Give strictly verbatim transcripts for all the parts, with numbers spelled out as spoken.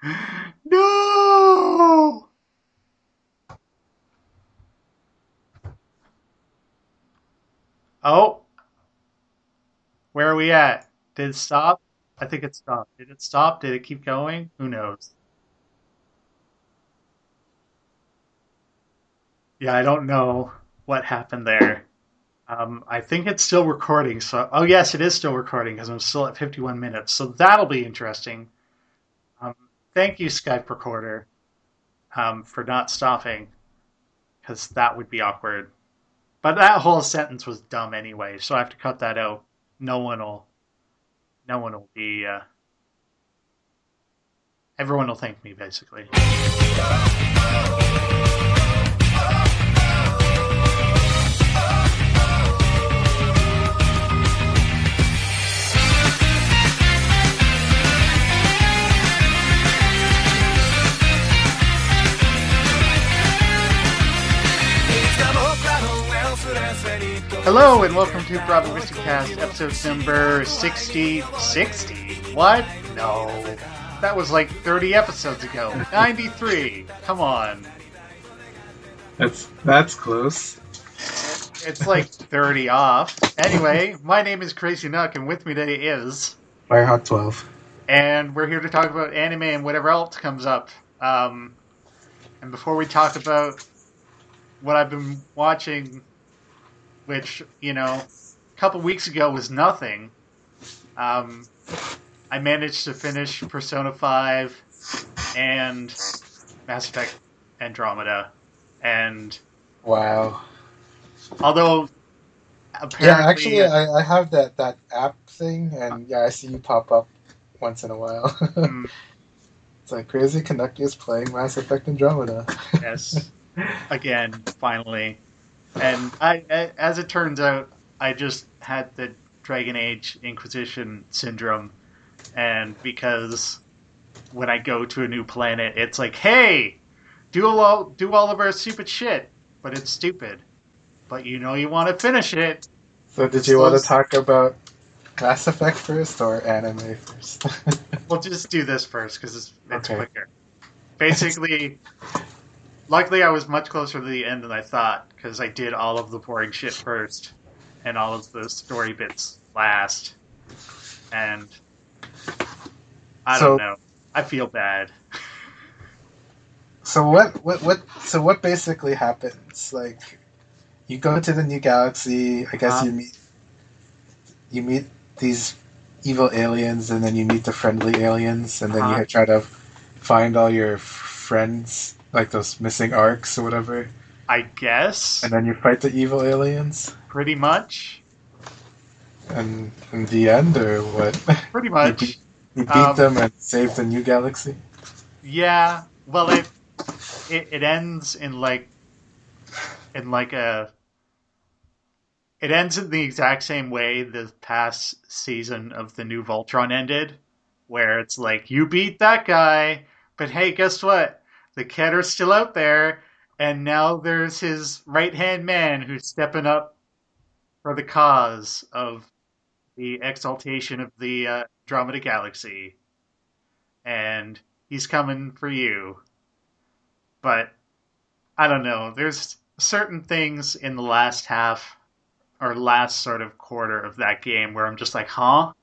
No! Oh, where are we at? Did it stop? I think it stopped. Did it stop? Did it keep going? Who knows? Yeah, I don't know what happened there. Um, I think it's still recording. So, oh yes, it is still recording because I'm still at fifty-one minutes. So that'll be interesting. Um, Thank you, Skype recorder, um, for not stopping because that would be awkward. But that whole sentence was dumb anyway, so I have to cut that out. No one will. No one will be. Uh, everyone will thank me basically. Hello and welcome to Bravo Whiskey Cast, episode number sixty. sixty? What? No. That was like thirty episodes ago. ninety-three. Come on. That's that's close. It's like thirty off. Anyway, my name is Crazy Nuck, and with me today is... Firehawk twelve. And we're here to talk about anime and whatever else comes up. Um, and before we talk about what I've been watching, which, you know, a couple weeks ago was nothing, um, I managed to finish Persona five and Mass Effect Andromeda. And Wow. although apparently... Yeah, actually, I, I have that, that app thing, and yeah, I see you pop up once in a while. mm, It's like Crazy Canuck is playing Mass Effect Andromeda. yes, again, finally. And I, as it turns out, I just had the Dragon Age Inquisition syndrome, and because when I go to a new planet, it's like, hey, do all do all of our stupid shit, but it's stupid. But you know you want to finish it. So, did you want to talk about Mass Effect first or anime first? We'll just do this first because it's, it's Okay. quicker. Basically, luckily I was much closer to the end than I thought because I did all of the boring shit first and all of the story bits last. And I So- don't know. I feel bad. So what, what, what? So what basically happens? Like, you go to the new galaxy. I guess Uh, you meet, you meet these evil aliens, and then you meet the friendly aliens, and then Uh-huh. you try to find all your f- friends, like those missing arcs or whatever, I guess. and then you fight the evil aliens. Pretty much. And in the end, or what? Pretty you much. beat, you beat Um, them and save the new galaxy. Yeah. Well, it, it it ends in like in like a it ends in the exact same way the past season of the new Voltron ended, where it's like you beat that guy, but hey, guess what? The Ketter's still out there, and now there's his right hand man who's stepping up for the cause of the exaltation of the uh, Andromeda Galaxy, and he's coming for you. But I don't know. There's certain things in the last half or last sort of quarter of that game where I'm just like, huh?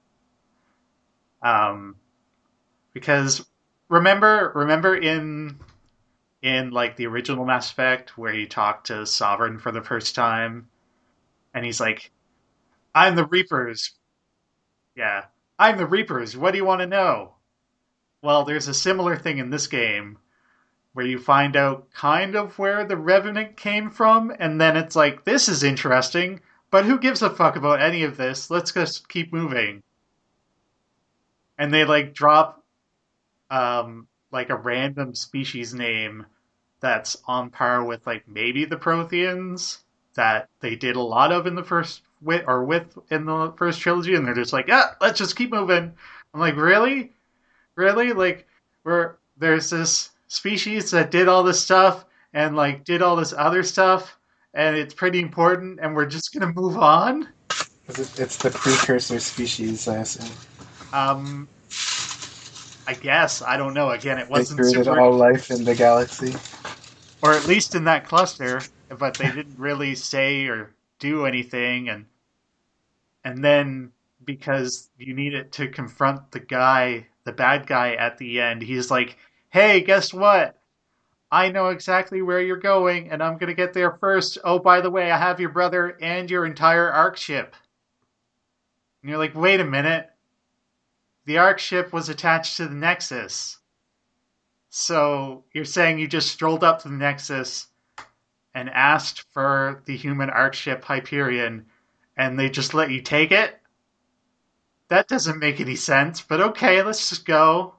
Um, because remember, remember in in like the original Mass Effect where you talk to Sovereign for the first time, and he's like, "I'm the Reapers." Yeah, I'm the Reapers. What do you want to know? Well, there's a similar thing in this game where you find out kind of where the Revenant came from, and then it's like, this is interesting, but who gives a fuck about any of this? Let's just keep moving. And they like drop um like a random species name that's on par with like maybe the Protheans that they did a lot of in the first with or with in the first trilogy, and they're just like, yeah, let's just keep moving. I'm like, really? Really? Like, we're there's this species that did all this stuff and like did all this other stuff, and it's pretty important, and we're just gonna move on. Is it, it's the precursor species, I assume. Um, I guess. I don't know. Again, it They wasn't created super, all life in the galaxy. or at least in that cluster, but they didn't really say or do anything. And and then because you need it to confront the guy, the bad guy at the end, he's like, "Hey, guess what? I know exactly where you're going, and I'm gonna get there first. Oh, by the way, I have your brother and your entire Ark ship." And you're like, "Wait a minute. The Ark ship was attached to the Nexus. So you're saying you just strolled up to the Nexus and asked for the human Ark ship Hyperion, and they just let you take it? That doesn't make any sense, but okay, let's just go."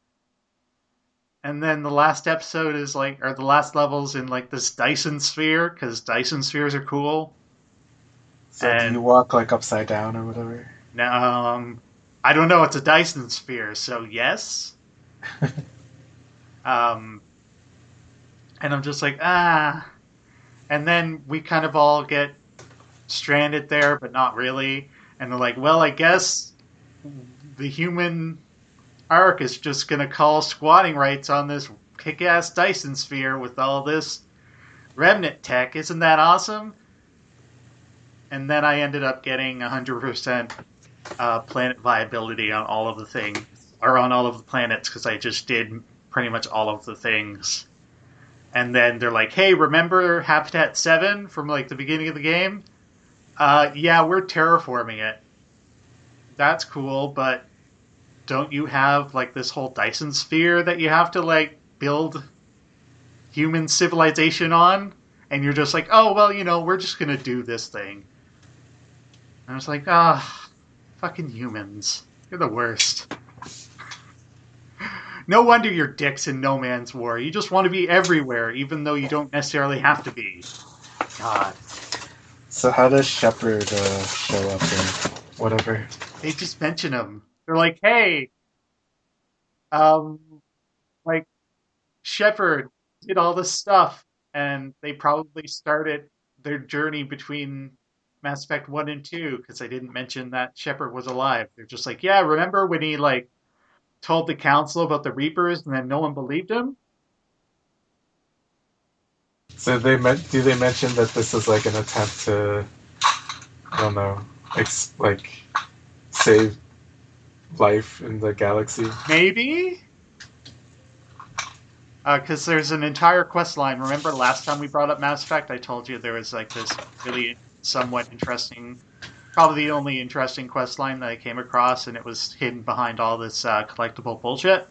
And then the last episode is like, or the last level's in like this Dyson sphere, because Dyson spheres are cool. So do you And walk like upside down or whatever? now, um, I don't know, it's a Dyson sphere, so yes. Um, and I'm just like, ah. And then we kind of all get stranded there, but not really. And they're like, well, I guess the human Ark is just going to call squatting rights on this kick ass Dyson sphere with all this remnant tech. Isn't that awesome? And then I ended up getting one hundred percent uh, planet viability on all of the things, or on all of the planets, because I just did pretty much all of the things. And then they're like, hey, remember Habitat seven from like the beginning of the game? Uh, yeah, we're terraforming it. That's cool, but don't you have like this whole Dyson sphere that you have to like build human civilization on? And you're just like, oh, well, you know, we're just going to do this thing. And I was like, ah, oh, fucking humans. You're the worst. No wonder you're dicks in No Man's War. You just want to be everywhere, even though you don't necessarily have to be. God. So how does Shepard uh, show up or whatever? They just mention him. They're like, hey, um, like, Shepard did all this stuff, and they probably started their journey between Mass Effect one and two, because they didn't mention that Shepard was alive. They're just like, yeah, remember when he, like, told the council about the Reapers and then no one believed him? So they meant, do they mention that this is like an attempt to, I don't know, ex- like save life in the galaxy? Maybe? Because uh, there's an entire quest line. Remember last time we brought up Mass Effect, I told you there was like this really somewhat interesting, probably the only interesting quest line that I came across, and it was hidden behind all this uh, collectible bullshit.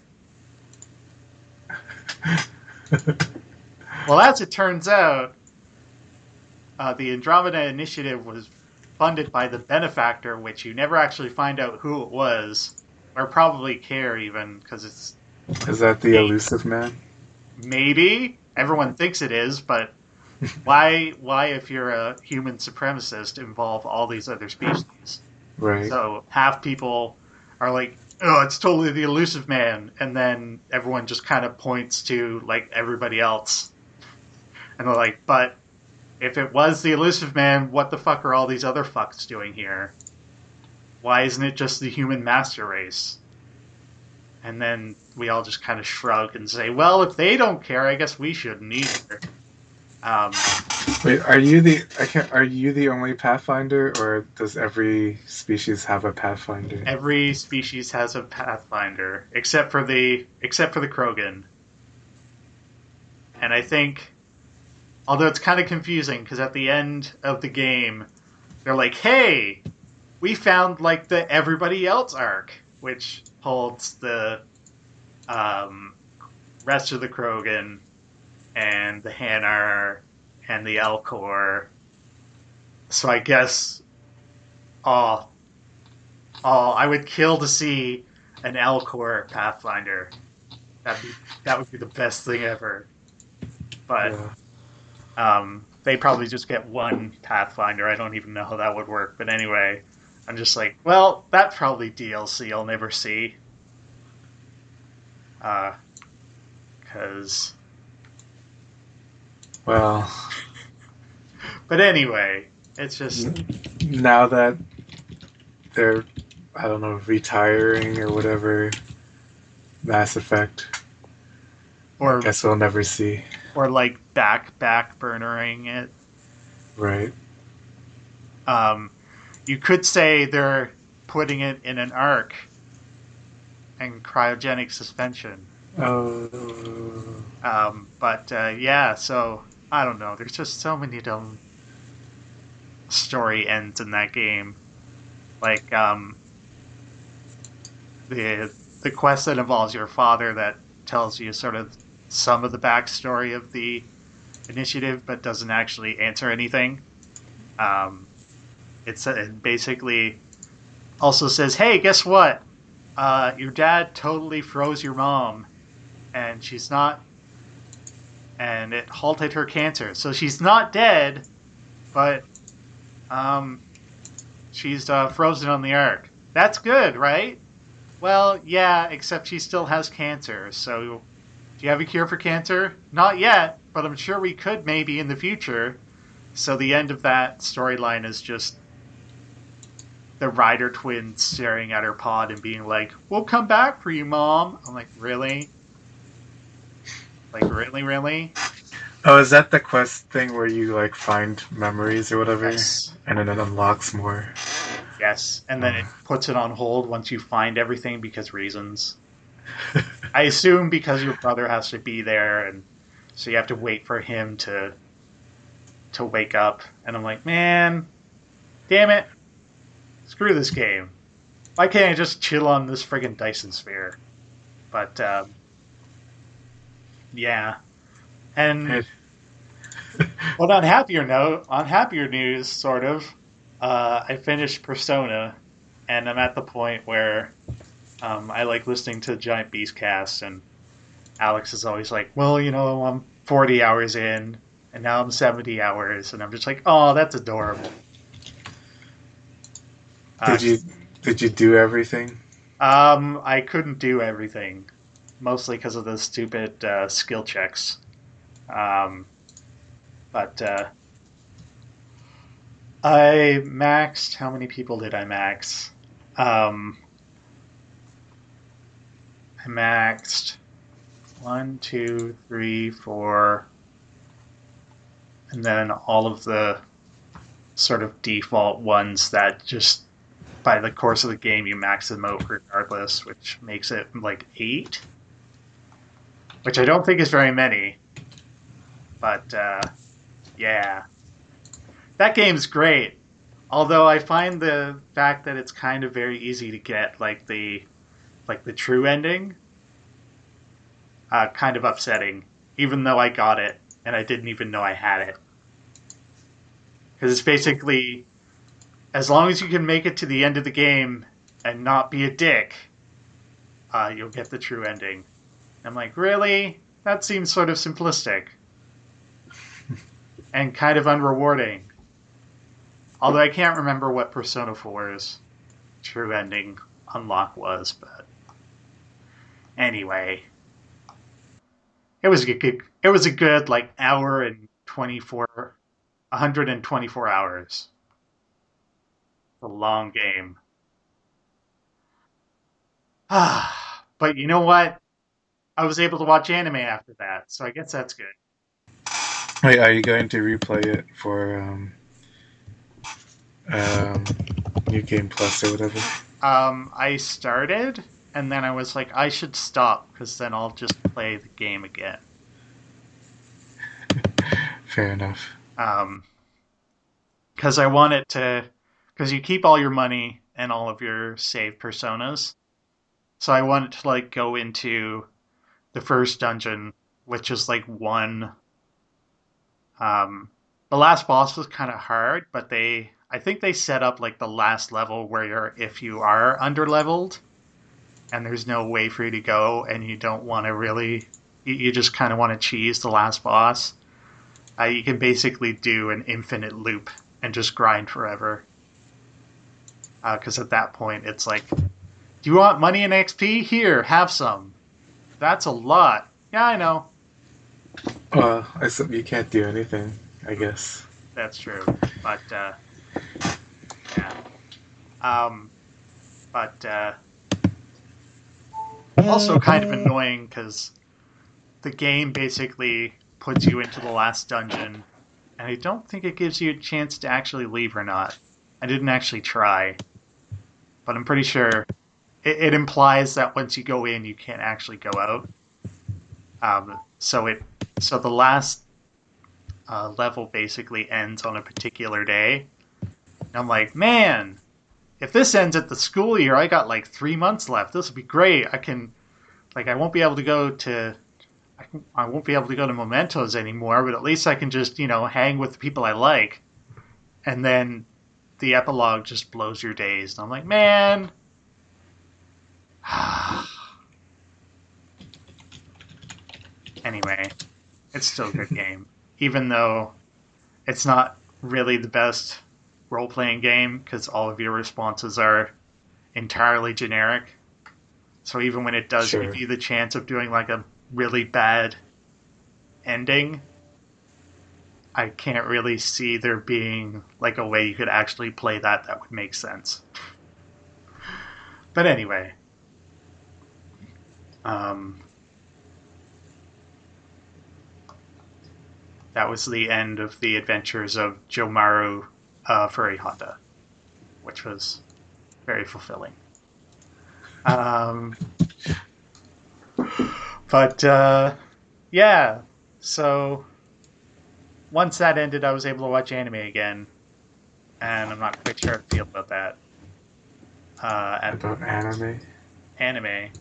Well, as it turns out, uh, the Andromeda Initiative was funded by the Benefactor, which you never actually find out who it was, or probably care even, because it's... Is that the Elusive Man? Maybe. Everyone thinks it is, but why, why if you're a human supremacist, involve all these other species? Right. So half people are like, oh, it's totally the Elusive Man, and then everyone just kind of points to, like, everybody else. And they're like, but if it was the Elusive Man, what the fuck are all these other fucks doing here? Why isn't it just the human master race? And then we all just kind of shrug and say, well, if they don't care, I guess we shouldn't either. Um, Wait, are you the I can't, are you the only Pathfinder, or does every species have a Pathfinder? Every species has a Pathfinder, except for the except for the Krogan. And I think, although it's kind of confusing, because at the end of the game, they're like, hey, we found like the everybody else arc, which holds the um, rest of the Krogan and the Hanar and the Elcor. So I guess, oh, oh, I would kill to see an Elcor Pathfinder. That'd be, that would be the best thing ever. But Yeah. um, they probably just get one Pathfinder. I don't even know how that would work. But anyway, I'm just like, well, that's probably D L C I'll never see. Uh, Because. Well, But anyway, it's just. now that they're, I don't know, retiring or whatever, Mass Effect. I or guess we'll never see. or like back back burnering it. Right. Um, you could say they're putting it in an arc and cryogenic suspension. Oh. Um, but uh, yeah, so I don't know. There's just so many dumb story ends in that game. Like um, the the quest that involves your father that tells you sort of some of the backstory of the initiative, but doesn't actually answer anything. Um, it's it basically also says, "Hey, guess what? Uh, your dad totally froze your mom, and she's not, and it halted her cancer. So she's not dead, but um, she's uh, frozen on the ark. That's good, right? Well, yeah, except she still has cancer. So, do you have a cure for cancer? Not yet, but I'm sure we could maybe in the future." So the end of that storyline is just the Ryder twins staring at her pod and being like, "We'll come back for you, mom." I'm like, really? Like, really, really? Oh, is that the quest thing where you like find memories or whatever, Yes. and then it unlocks more? Yes. And then Uh, it puts it on hold once you find everything because reasons. I assume because your brother has to be there, and so you have to wait for him to to wake up. And I'm like, man, damn it, screw this game. Why can't I just chill on this friggin' Dyson sphere? But um, yeah, and it, well, on happier note, on happier news, sort of, uh, I finished Persona, and I'm at the point where um, I like listening to Giant Beast cast, and Alex is always like, "Well, you know, I'm forty hours in, and now I'm seventy hours," and I'm just like, "Oh, that's adorable." Uh, did you did you do everything? um, I couldn't do everything, mostly because of the stupid uh, skill checks. Um, but uh, I maxed. How many people did I max? Um, I maxed one, two, three, four, and then all of the sort of default ones that just by the course of the game you max them out regardless, which makes it like eight, which I don't think is very many. But uh, yeah, that game's great. Although I find the fact that it's kind of very easy to get, like the like the true ending, uh, kind of upsetting. Even though I got it and I didn't even know I had it, because it's basically as long as you can make it to the end of the game and not be a dick, uh, you'll get the true ending. I'm like, really? That seems sort of simplistic and kind of unrewarding. Although I can't remember what Persona four's true ending unlock was, but anyway, it was a good. It was a good like hour and twenty four, one hundred and twenty four hours. A long game. Ah, but you know what? I was able to watch anime after that, so I guess that's good. Wait, are you going to replay it for um, um, New Game Plus or whatever? Um, I started, and then I was like, I should stop because then I'll just play the game again. Fair enough. Um, because I want it to, because you keep all your money and all of your saved personas, so I want it to like go into the first dungeon, which is like one. Um, the last boss was kind of hard, but they, I think they set up like the last level where you're if you are underleveled and there's no way for you to go and you don't want to really you, you just kind of want to cheese the last boss, uh, you can basically do an infinite loop and just grind forever, because uh, at that point it's like, do you want money and XP? Here, have some. That's a lot. Yeah, I know. Well, I sup- you can't do anything, I guess. That's true. But uh yeah. Um but uh Also kind of annoying because the game basically puts you into the last dungeon, and I don't think it gives you a chance to actually leave or not. I didn't actually try, but I'm pretty sure it, it implies that once you go in, you can't actually go out. Um, so it so the last uh, level basically ends on a particular day. And I'm like, man, if this ends at the school year, I got like three months left. This would be great. I can like I won't be able to go to I, can, I won't be able to go to Mementos anymore, but at least I can just you know hang with the people I like. And then the epilogue just blows your days. And I'm like, man. Anyway, it's still a good game, even though it's not really the best role playing game because all of your responses are entirely generic. So even when it does Sure. give you the chance of doing like a really bad ending, I can't really see there being like a way you could actually play that that would make sense. But anyway, um, that was the end of the adventures of Jomaru uh, Furihata, which was very fulfilling. Um, but uh, yeah, so once that ended, I was able to watch anime again, and I'm not quite sure how I feel about that. Uh, at About anime. anime,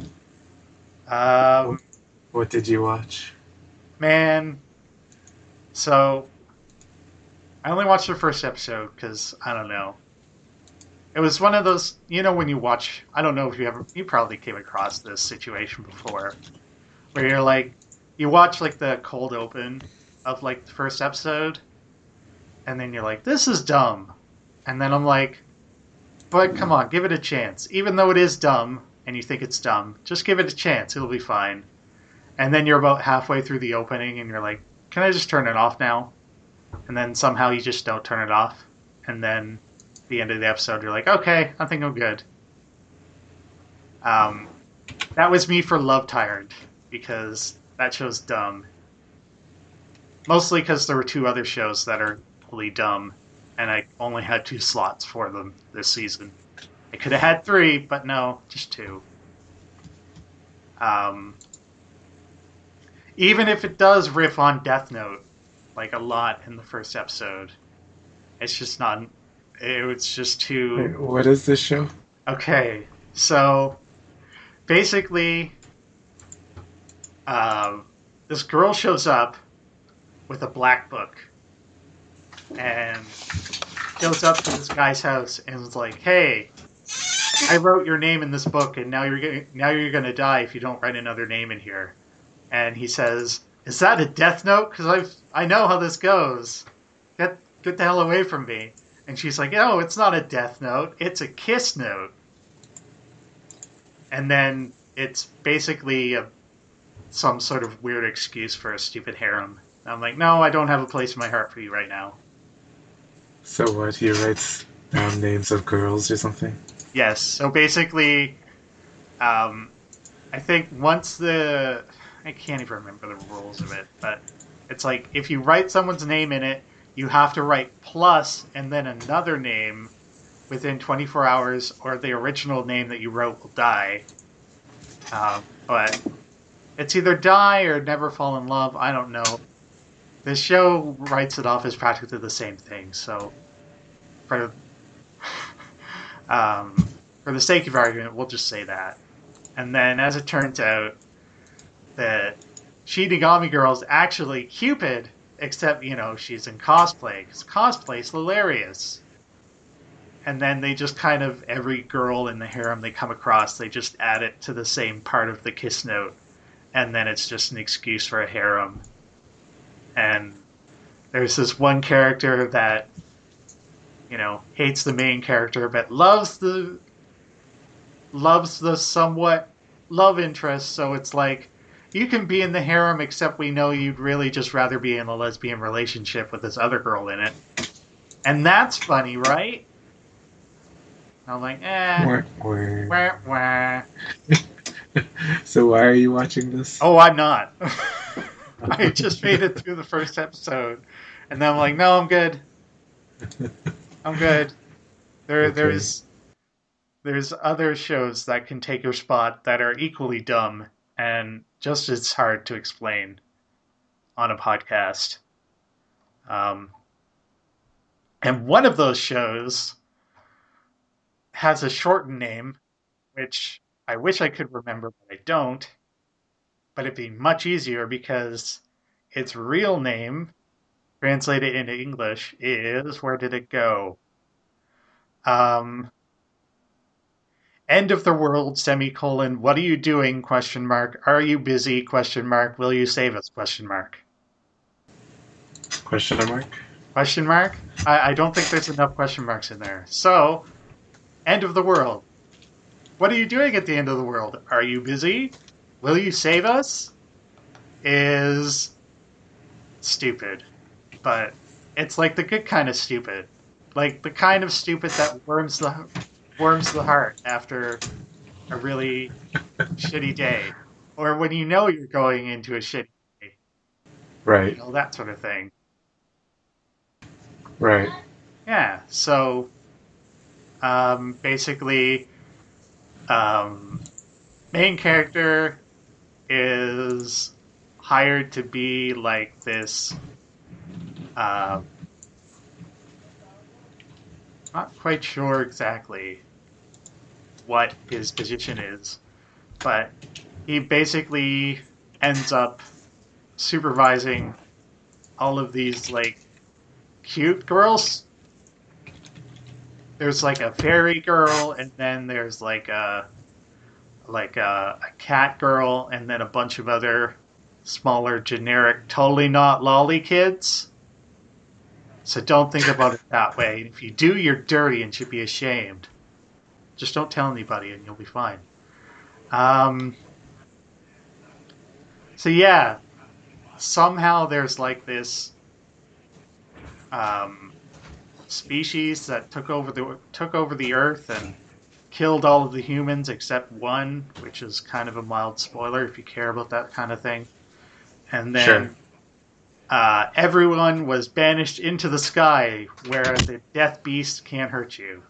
um, What did you watch? man. So I only watched the first episode because I don't know. It was one of those, you know, when you watch. I don't know if you ever, you probably came across this situation before, where you're like, you watch like the cold open of like the first episode, and then you're like, this is dumb, and then I'm like, but come on, give it a chance. Even though it is dumb, and you think it's dumb, just give it a chance. It'll be fine. And then you're about halfway through the opening, and you're like, can I just turn it off now? And then somehow you just don't turn it off. And then at the end of the episode, you're like, okay, I think I'm good. Um, that was me for Love Tyrant, because that show's dumb. Mostly because there were two other shows that are equally dumb, and I only had two slots for them this season. I could have had three, but no, just two. Um, even if it does riff on Death Note, like a lot in the first episode, it's just not. It was just too. Wait, what is this show? Okay, so basically, uh, this girl shows up with a black book and goes up to this guy's house and is like, "Hey, I wrote your name in this book, and now you're gonna, now you're gonna die if you don't write another name in here." And he says, "Is that a death note? Because I I know how this goes. Get get the hell away from me." And she's like, "No, it's not a death note. It's a kiss note." And then it's basically a, some sort of weird excuse for a stupid harem. And I'm like, "No, I don't have a place in my heart for you right now." So what? He writes down names of girls or something? Yes. So basically, um, I think once the I can't even remember the rules of it, but it's like if you write someone's name in it, you have to write plus and then another name within twenty-four hours, or the original name that you wrote will die. Um, but it's either die or never fall in love. I don't know. This show writes it off as practically the same thing. So for um, for the sake of argument, we'll just say that. And then, as it turns out, the Shinigami girl is actually Cupid, except, you know, she's in cosplay, because cosplay's hilarious. And then they just kind of, every girl in the harem they come across, they just add it to the same part of the kiss note. And then it's just an excuse for a harem. And there's this one character that, you know, hates the main character, but loves the loves the somewhat love interest, so it's like, you can be in the harem, except we know you'd really just rather be in a lesbian relationship with this other girl in it. And that's funny, right? I'm like, eh. Wah, wah. Wah, wah. So why are you watching this? Oh, I'm not. I just made it through the first episode, and then I'm like, no, I'm good. I'm good. There, Okay. there's there's other shows that can take your spot that are equally dumb and just as hard to explain on a podcast. Um, and one of those shows has a shortened name, which I wish I could remember, but I don't. But it'd be much easier because its real name, translated into English, is where did it go? Um, End of the world, semicolon, what are you doing, question mark, are you busy, question mark, will you save us, question mark. Question mark. Question mark? I, I don't think there's enough question marks in there. So, end of the world. What are you doing at the end of the world? Are you busy? Will you save us? Is stupid. But it's like the good kind of stupid. Like the kind of stupid that warms the warms the heart after a really shitty day. Or when you know you're going into a shitty day. You Right. know, that sort of thing. Right. Yeah. So um basically um main character is hired to be like this uh not quite sure exactly what his position is, but he basically ends up supervising all of these like cute girls. There's like a fairy girl, and then there's like a like a, a cat girl, and then a bunch of other smaller generic, totally not lolly kids. So don't think about it that way. If you do, you're dirty and should be ashamed. Just don't tell anybody, and you'll be fine. Um. So yeah, somehow there's like this um, species that took over the took over the Earth and killed all of the humans except one, which is kind of a mild spoiler if you care about that kind of thing. And Sure. then uh, everyone was banished into the sky, where the Death Beast can't hurt you.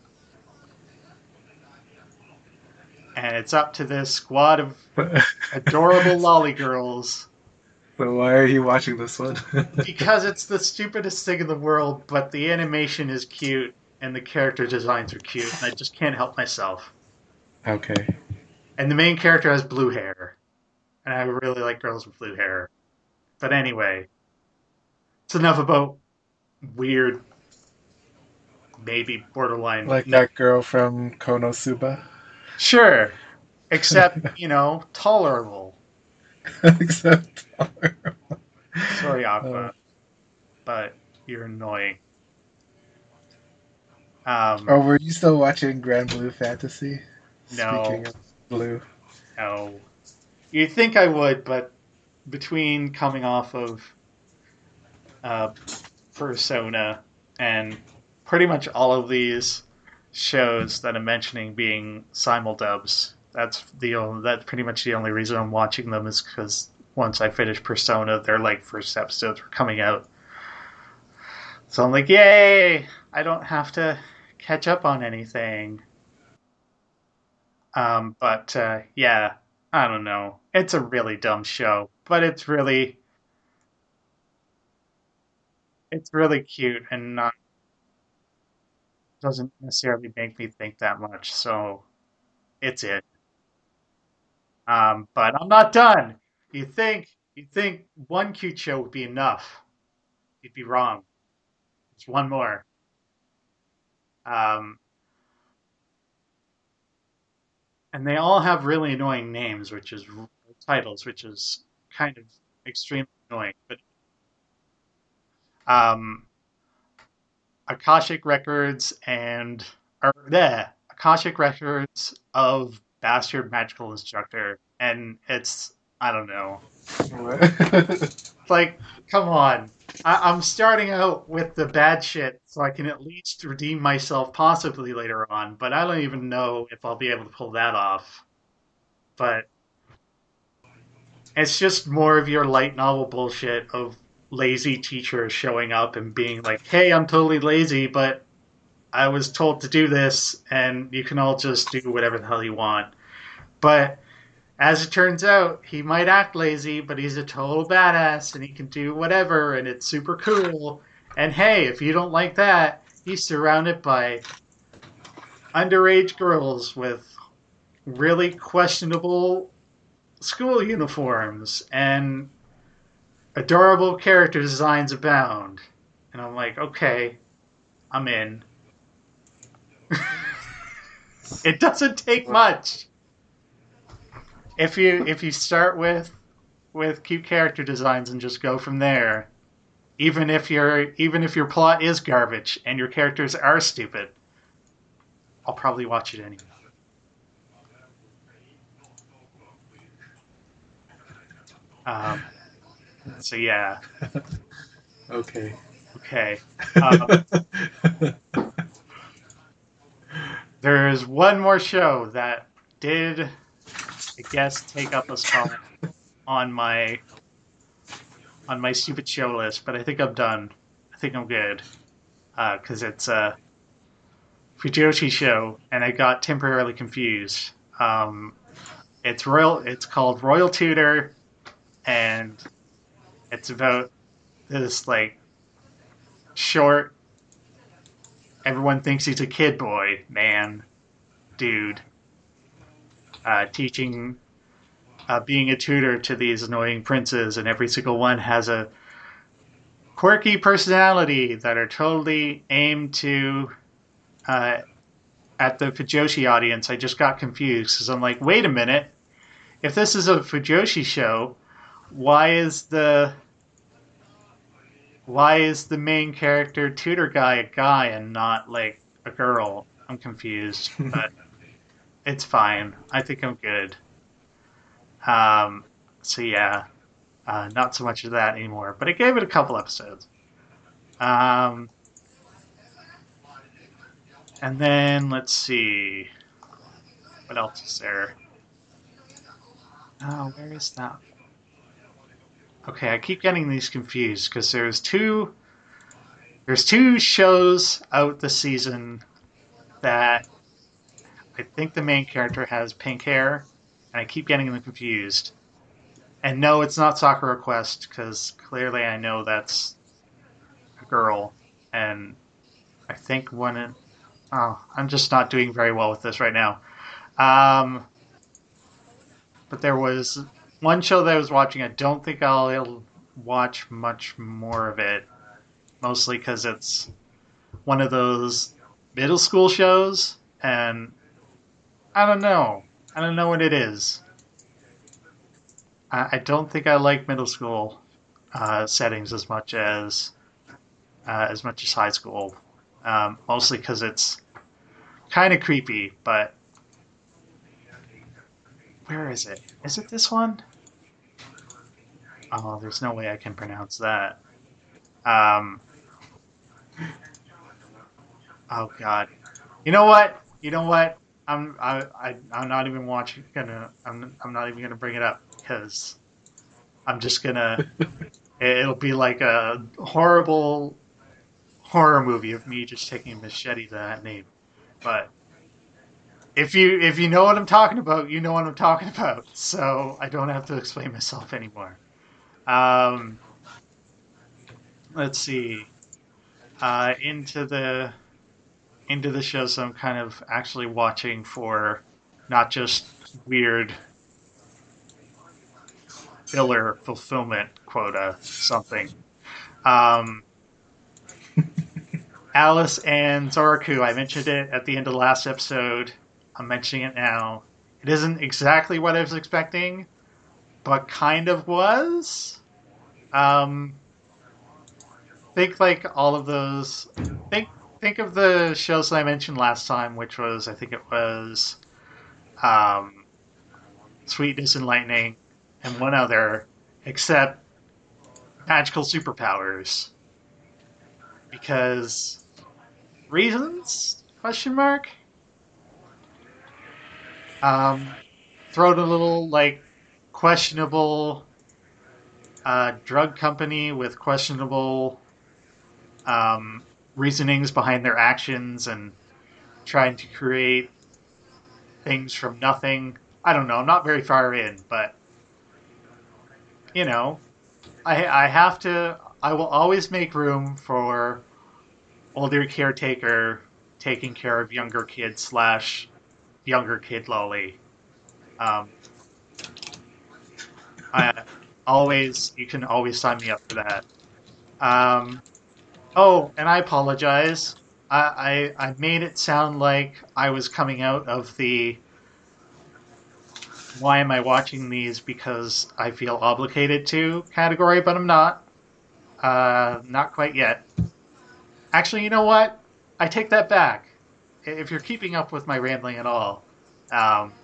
And it's up to this squad of adorable lolly girls So why are you watching this one? because it's the stupidest thing in the world, but the animation is cute and the character designs are cute, and I just can't help myself. Okay. And the main character has blue hair, and I really like girls with blue hair. But anyway, it's enough about weird, maybe borderline. Like No, that girl from Konosuba. sure, except you know, tolerable. Except. Sorry, Uh, Aqua, but you're annoying. Um, oh, were you still watching Grand Blue Fantasy? no, Speaking of blue. no. You'd think I would, but between coming off of uh, Persona and pretty much all of these shows that I'm mentioning being simuldubs. That's the only, that's pretty much the only reason I'm watching them is because once I finish Persona, their like first episodes were coming out. So I'm like, yay! I don't have to catch up on anything. Um, but uh, yeah, I don't know. It's a really dumb show, but it's really it's really cute and not doesn't necessarily make me think that much. So it's it. Um, but I'm not done. You think you think one cute show would be enough? You'd be wrong. It's one more. Um, and they all have really annoying names, which is titles, which is kind of extremely annoying. But um, Akashic Records and or yeah, Akashic Records of Bastard Magical Instructor, and it's I don't know. Like, come on. I- I'm starting out with the bad shit so I can at least redeem myself possibly later on, but I don't even know if I'll be able to pull that off. But It's just more of your light novel bullshit of lazy teachers showing up and being like, "Hey, I'm totally lazy, but I was told to do this, and you can all just do whatever the hell you want." But as it turns out, he might act lazy, but he's a total badass and he can do whatever, and it's super cool. And hey, if you don't like that, he's surrounded by underage girls with really questionable school uniforms and adorable character designs abound. And I'm like, okay, I'm in. It doesn't take much. If you if you start with with cute character designs and just go from there, even if your even if your plot is garbage and your characters are stupid, I'll probably watch it anyway. Um, so yeah, Okay. okay. Um, there's one more show that did, I guess, take up a spot on my on my stupid show list, but I think I'm done. I think I'm good because uh, it's a Fujoshi show, and I got temporarily confused. Um, it's royal. It's called Royal Tutor, and it's about this like short. Everyone thinks he's a kid boy, man, dude, uh, teaching, uh, being a tutor to these annoying princes, and every single one has a quirky personality that are totally aimed to uh, at the Fujoshi audience. I just got confused because I'm like, wait a minute, if this is a Fujoshi show, why is the why is the main character tutor guy a guy and not like a girl? I'm confused, but it's fine. I think I'm good. Um, so yeah, uh, not so much of that anymore. But I gave it a couple episodes. Um, and then let's see what else is there. Oh, where is that? Okay, I keep getting these confused because there's two there's two shows out this season that I think the main character has pink hair, and I keep getting them confused. And no, it's not Sakura Quest because clearly I know that's a girl, and I think one. Oh, I'm just not doing very well with this right now. Um, but there was one show that I was watching. I don't think I'll watch much more of it, mostly because it's one of those middle school shows, and I don't know. I don't know what it is. I, I don't think I like middle school uh, settings as much as uh, as much as high school. Um, mostly because it's kind of creepy. But where is it? Is it this one? Oh, there's no way I can pronounce that. Um, oh God. You know what? You know what? I'm I, I I'm not even watching. Gonna I'm I'm not even gonna bring it up because I'm just gonna. It'll be like a horrible horror movie of me just taking a machete to that name. But if you if you know what I'm talking about, you know what I'm talking about. So I don't have to explain myself anymore. Um, let's see. Uh, into the into the show, so I'm kind of actually watching for not just weird filler fulfillment quota something. Um, Alice and Zoraku, I mentioned it at the end of the last episode. I'm mentioning it now. It isn't exactly what I was expecting, but kind of was. Um, think like all of those. Think think of the shows that I mentioned last time, which was I think it was um, Sweetness and Lightning, and one other, except magical superpowers because reasons? Question mark. Um, throw in a little like questionable uh, drug company with questionable um, reasonings behind their actions and trying to create things from nothing. I don't know. I'm not very far in, but you know, I I have to. I will always make room for older caretaker taking care of younger kid slash younger kid lolly. Um, I always you can always sign me up for that. Um, oh, and I apologize. I, I I made it sound like I was coming out of the why am I watching these because I feel obligated to category, but I'm not. Uh, not quite yet. Actually, you know what? I take that back. If you're keeping up with my rambling at all, um,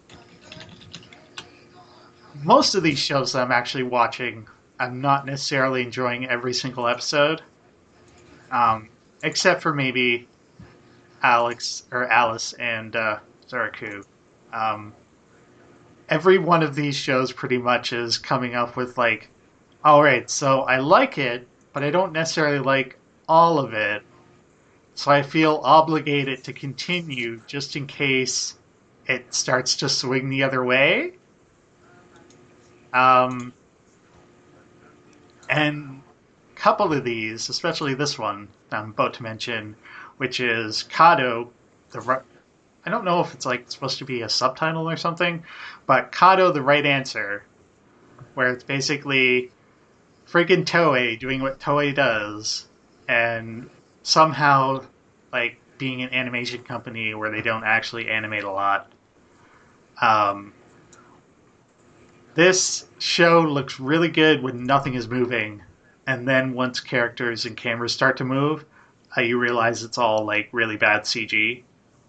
most of these shows that I'm actually watching, I'm not necessarily enjoying every single episode, um, except for maybe Alex or Alice and uh, Zaraku. Um, every one of these shows pretty much is coming up with like, all right, so I like it, but I don't necessarily like all of it. So I feel obligated to continue just in case it starts to swing the other way. Um, and a couple of these, especially this one I'm about to mention, which is Kado, the I don't know if it's like supposed to be a subtitle or something, but Kado, the right answer, where it's basically freaking Toei doing what Toei does, and somehow like being an animation company where they don't actually animate a lot. Um, this show looks really good when nothing is moving, and then once characters and cameras start to move, uh, you realize it's all like really bad C G.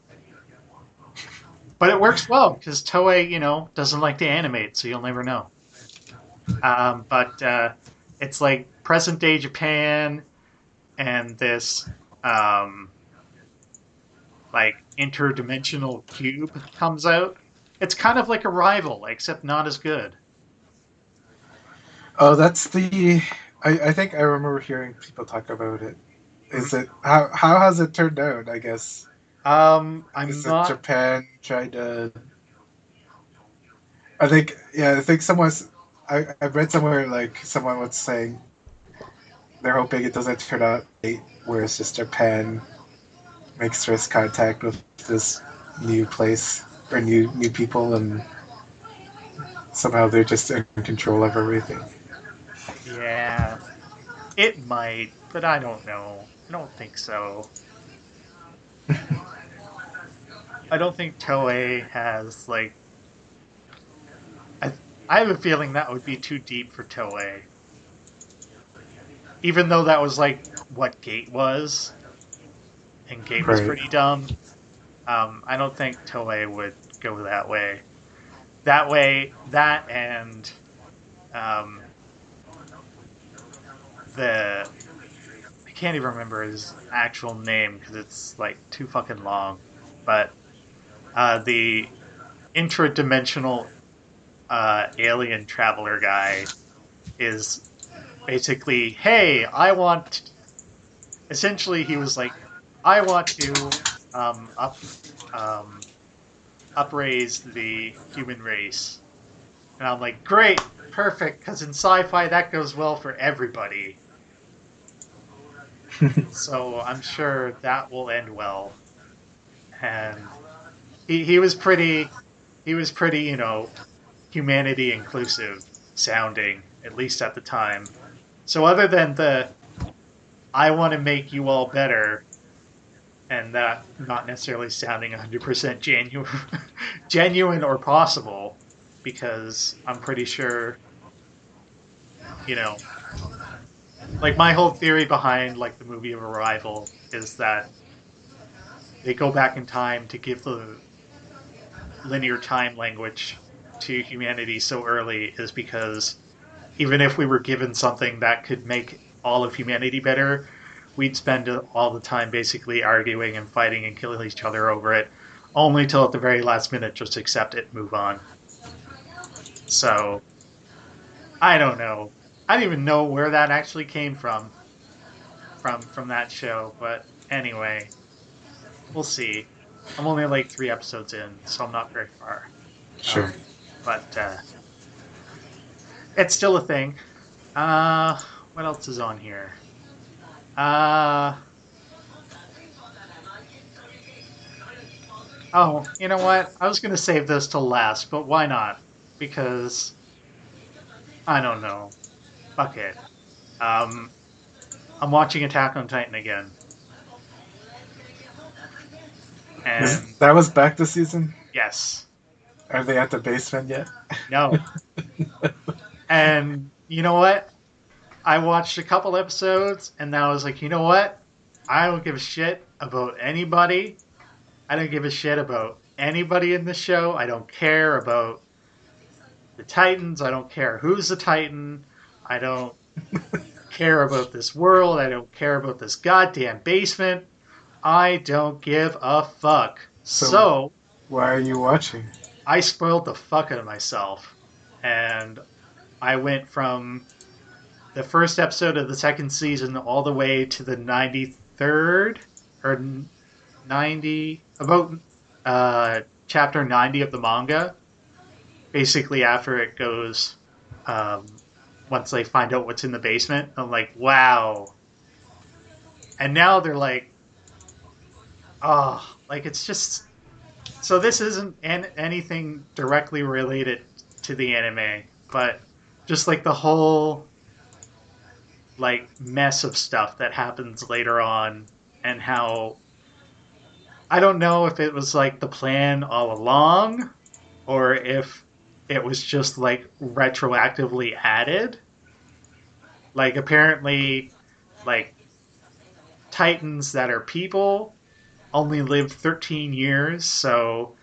But it works well because Toei, you know, doesn't like to animate, so you'll never know. Um, but uh, it's like present day Japan, and this um, like interdimensional cube comes out. It's kind of like a rival, except not as good. Oh, that's the. I, I think I remember hearing people talk about it. Is it how how has it turned out? I guess Um, I'm is it not. Japan trying to? I think yeah. I think someone's. I I read somewhere like someone was saying they're hoping it doesn't turn out late, where it's just Japan makes first contact with this new place or new new people, and somehow they're just in control of everything. Yeah, it might, but I don't know. I don't think so. I don't think Toei has like. I I have a feeling that would be too deep for Toei, even though that was like what Gate was, and Gate was Right. pretty dumb. Um, I don't think Toei would go that way. That way, that and um, the I can't even remember his actual name because it's like too fucking long. But uh, the intradimensional uh, alien traveler guy is basically, hey, I want. Essentially, he was like, I want to um, up um, upraise the human race. And I'm like, great, perfect, because in sci-fi that goes well for everybody. So I'm sure that will end well. And he he was pretty he was pretty, you know, humanity inclusive sounding, at least at the time. So other than the I want to make you all better and that not necessarily sounding one hundred percent genuine genuine or possible because I'm pretty sure, you know, like my whole theory behind like the movie of Arrival is that they go back in time to give the linear time language to humanity so early is because even if we were given something that could make all of humanity better, we'd spend all the time basically arguing and fighting and killing each other over it, only till at the very last minute just accept it and move on. So I don't know. I don't even know where that actually came from from from that show. But anyway, we'll see. I'm only like three episodes in, so I'm not very far. Sure. Um, but uh, it's still a thing. Uh, what else is on here? Uh, oh, you know what? I was gonna save this till last, but why not? Because I don't know. Fuck it. Um, I'm watching Attack on Titan again, Is, and that was back this season? yes, Are they at the basement yet? no, and you know what? I watched a couple episodes, and then I was like, you know what? I don't give a shit about anybody. I don't give a shit about anybody in the show. I don't care about the Titans. I don't care who's the Titan. I don't care about this world. I don't care about this goddamn basement. I don't give a fuck. So So why are you watching? I spoiled the fuck out of myself. And I went from the first episode of the second season all the way to the ninety-third or ninety, about uh, chapter ninety of the manga. Basically, after it goes, um, once they find out what's in the basement, I'm like, wow. And now they're like, oh, like it's just. So this isn't an- anything directly related to the anime, but just like the whole like mess of stuff that happens later on, and how I don't know if it was like the plan all along or if it was just like retroactively added. Like apparently like titans that are people only live thirteen years, so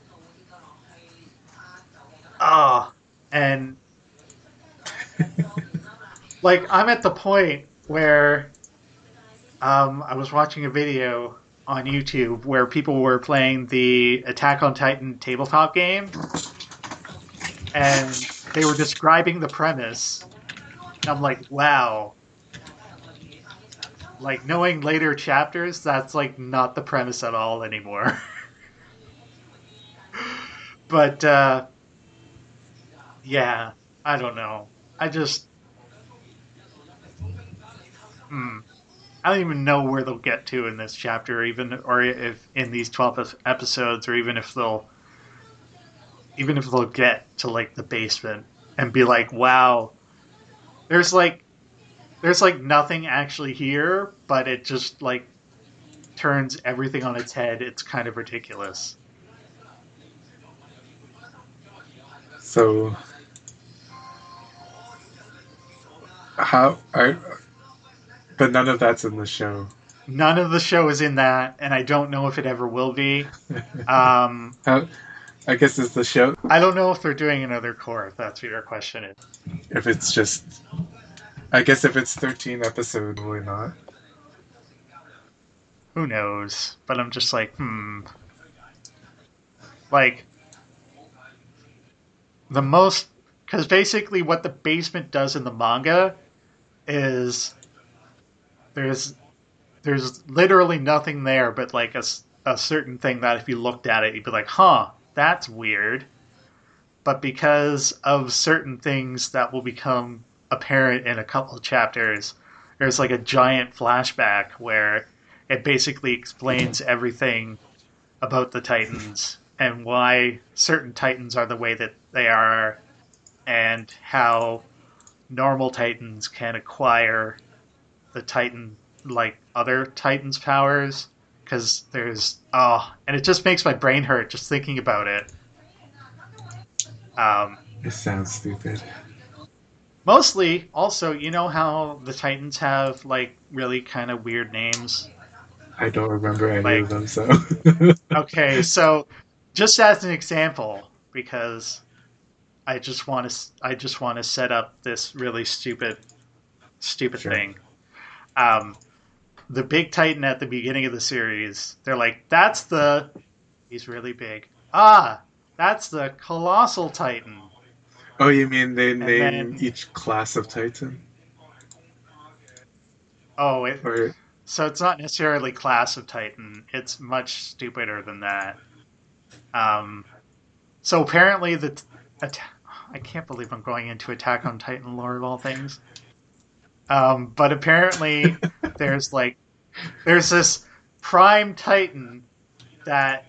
ah uh, and like I'm at the point where um I was watching a video on YouTube where people were playing the Attack on Titan tabletop game, and they were describing the premise. And I'm like, wow, like knowing later chapters, that's like not the premise at all anymore. But uh, yeah, I don't know. I just, hmm, I don't even know where they'll get to in this chapter, even or if in these twelve episodes, or even if they'll, even if they'll get to like the basement and be like, wow, there's like, there's like nothing actually here, but it just like turns everything on its head. It's kind of ridiculous. So how are but none of that's in the show. None of the show is in that, and I don't know if it ever will be. Um, How I guess it's the show I don't know if they're doing another core, if that's what your question is. if it's just I guess if it's thirteen episodes, why not? Who knows? But I'm just like, hmm. Like, the most. Because basically, what the basement does in the manga is there's there's literally nothing there but like a, a certain thing that if you looked at it, you'd be like, huh, that's weird. But because of certain things that will become apparent in a couple of chapters, there's like a giant flashback where it basically explains everything about the Titans and why certain Titans are the way that they are, and how normal Titans can acquire the Titan, like other Titans' powers. Because there's, oh, and it just makes my brain hurt just thinking about it. Um, It sounds stupid. Mostly, also, you know how the Titans have like really kind of weird names. I don't remember any Like, of them, so okay, so just as an example, because I just want to, I just want to set up this really stupid, stupid sure. thing. Um, the big Titan at the beginning of the series, they're like, that's the, he's really big. Ah, that's the colossal Titan. Oh, you mean they And name then each class of Titan? oh, it, Or so it's not necessarily Class of Titan. It's much stupider than that. Um, so apparently the I can't believe I'm going into Attack on Titan lore of all things. Um, but apparently there's like there's this prime Titan that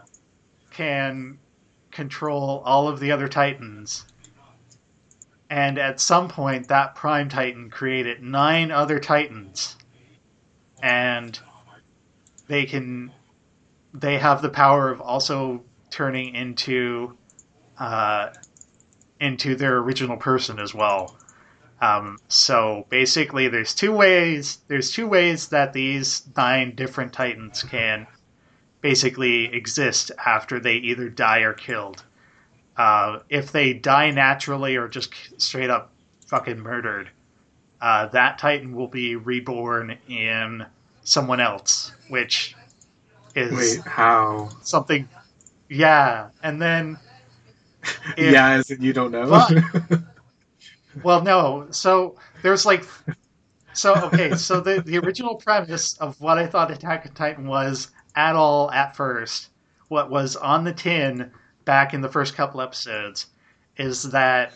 can control all of the other Titans. And at some point, that Prime Titan created nine other Titans, and they can they have the power of also turning into uh, into their original person as well. Um, so basically, there's two ways. There's two ways that these nine different Titans can basically exist after they either die or killed. Uh, if they die naturally or just straight up fucking murdered, uh, that Titan will be reborn in someone else, which is wait, how? something. Yeah, and then Yeah, if as in you don't know. but well, no. So there's like so okay. So the the original premise of what I thought Attack on Titan was at all at first, what was on the tin back in the first couple episodes, is that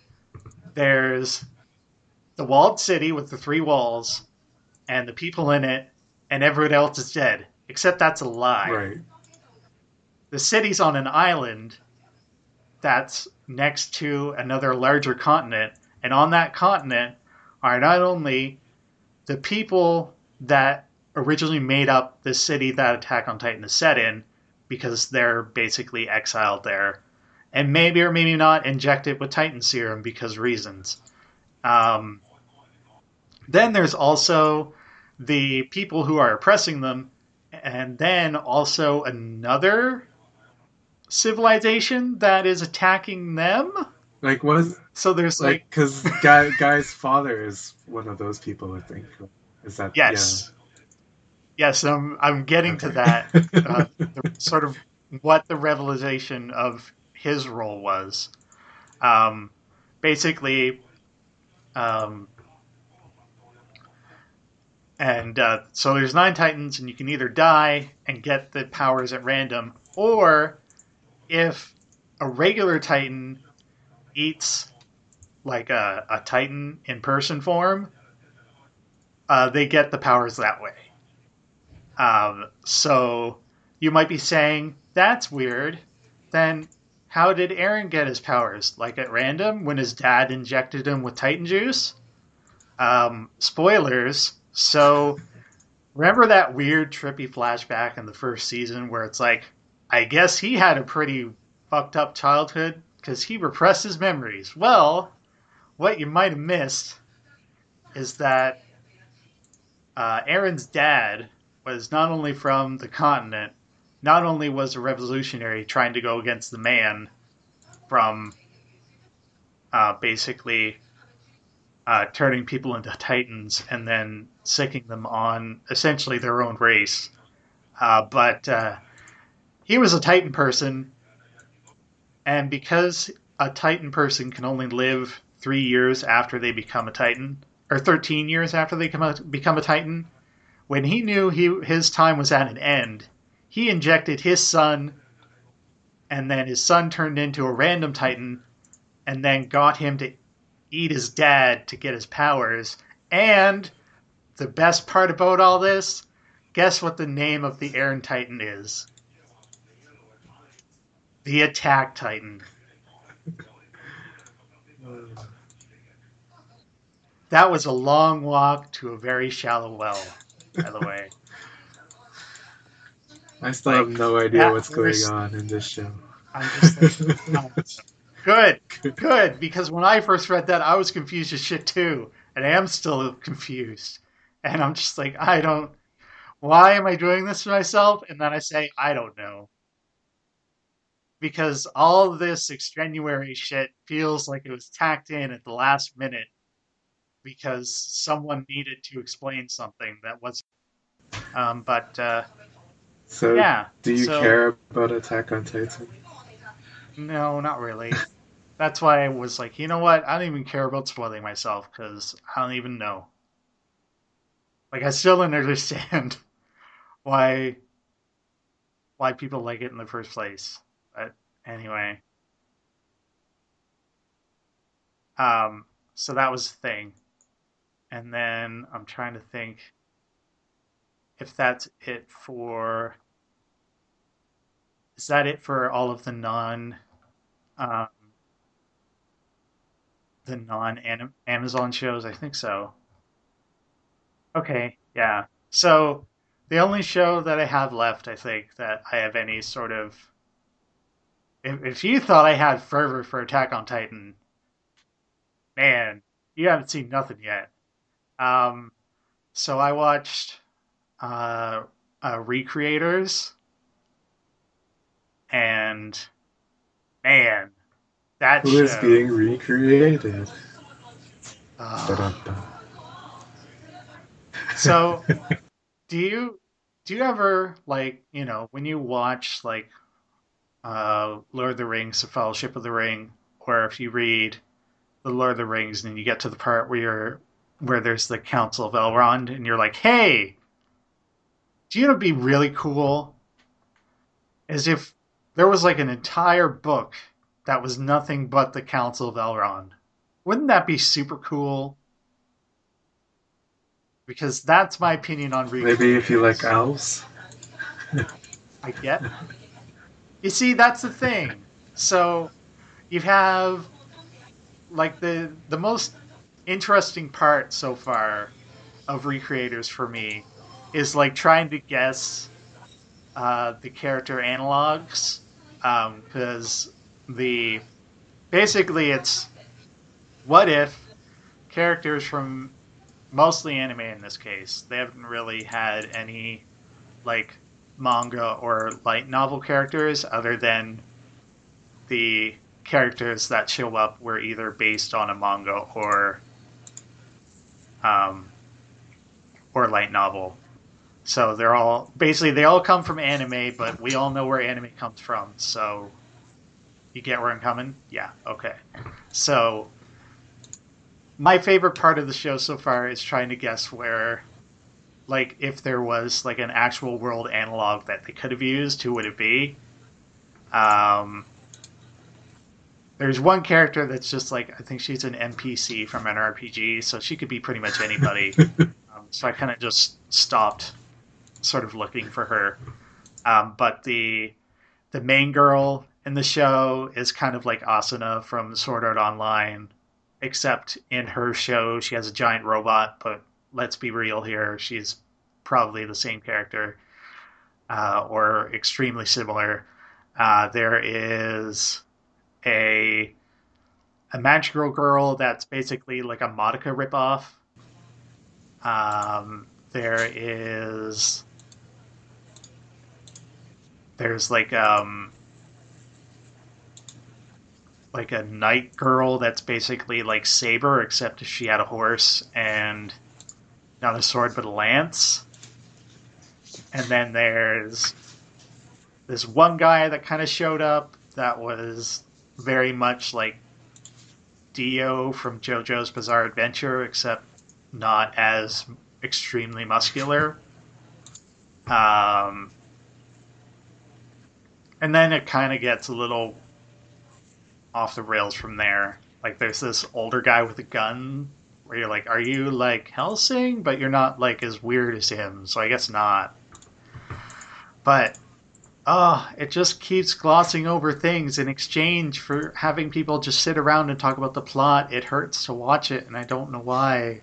there's the walled city with the three walls and the people in it, and everyone else is dead. Except that's a lie. Right. The city's on an island that's next to another larger continent, and on that continent are not only the people that originally made up the city that Attack on Titan is set in, because they're basically exiled there, and maybe or maybe not injected with Titan serum because reasons. Um, then there's also the people who are oppressing them, and then also another civilization that is attacking them. Like was So there's like like, because guy guy's father is one of those people. I think. Is that yeah? yes, yes, I'm I'm getting to Okay. that. Uh, the, sort of what the revelation of his role was. Um, basically, um, and uh, so there's nine titans, and you can either die and get the powers at random, or if a regular titan eats like a, a titan in person form, uh, they get the powers that way. Um, so you might be saying, that's weird. Then how did Aaron get his powers? Like at random when his dad injected him with Titan juice? Um, spoilers. So remember that weird, trippy flashback in the first season where it's like, I guess he had a pretty fucked up childhood because he repressed his memories. Well, what you might have missed is that uh, Aaron's dad was not only from the continent, not only was a revolutionary trying to go against the man from uh, basically uh, turning people into titans and then sicking them on essentially their own race, uh, but uh, he was a titan person, and because a titan person can only live three years after they become a titan, or thirteen years after they become a, become a titan, when he knew he his time was at an end, he injected his son, and then his son turned into a random Titan, and then got him to eat his dad to get his powers. And the best part about all this, guess what the name of the Aaron Titan is? The Attack Titan. That was a long walk to a very shallow well, by the way. I still have Like no idea that what's going first, on in this show. I'm just like, oh, good, good, because when I first read that, I was confused as shit too, and I am still confused. And I'm just like, I don't. Why am I doing this to myself? And then I say, I don't know, because all this extenuary shit feels like it was tacked in at the last minute because someone needed to explain something that wasn't. Um, but uh, So, yeah, do you so care about Attack on Titan? no, not really. That's why I was like, you know what? I don't even care about spoiling myself because I don't even know. Like, I still don't understand why why people like it in the first place. But anyway, um, so that was the thing. And then I'm trying to think if that's it for. Is that it for all of the non um, the non Amazon shows? I think so. Okay, yeah. So the only show that I have left, I think, that I have any sort of. If, if you thought I had fervor for Attack on Titan, man, you haven't seen nothing yet. Um, so I watched uh, uh, Recreators, and man, that Who is show. being recreated? Uh, Da-da-da. so do you do you ever like you know when you watch like uh, Lord of the Rings, The Fellowship of the Ring, or if you read the Lord of the Rings and you get to the part where you're where there's the Council of Elrond and you're like, hey, do you know what'd be really cool? As if there was like an entire book that was nothing but the Council of Elrond. Wouldn't that be super cool? Because that's my opinion on Maybe if you like Recreators. elves. I get. You see, that's the thing. So you have like the the most interesting part so far of Recreators for me is like trying to guess uh, the character analogs because um, the basically it's what if characters from mostly anime in this case they haven't really had any like manga or light novel characters other than the characters that show up were either based on a manga or um, or light novel. So they're all basically they all come from anime, but we all know where anime comes from. So you get where I'm coming? Yeah, okay. So my favorite part of the show so far is trying to guess where like if there was like an actual world analog that they could have used, who would it be? Um there's one character that's just like I think she's an N P C from an R P G, so she could be pretty much anybody. Um, so I kind of just stopped sort of looking for her. Um, but the the main girl in the show is kind of like Asuna from Sword Art Online, except in her show she has a giant robot. But let's be real here, she's probably the same character uh, or extremely similar. Uh, there is a a magical girl that's basically like a Madoka ripoff. Um, there is there's like um like a night girl that's basically like Saber, except she had a horse and not a sword but a lance. And then there's this one guy that kind of showed up that was very much like Dio from JoJo's Bizarre Adventure, except not as extremely muscular. Um, and then it kind of gets a little off the rails from there. Like there's this older guy with a gun where you're like, are you like Helsing? But you're not like as weird as him, so I guess not. But oh, it just keeps glossing over things in exchange for having people just sit around and talk about the plot. It hurts to watch it, and I don't know why.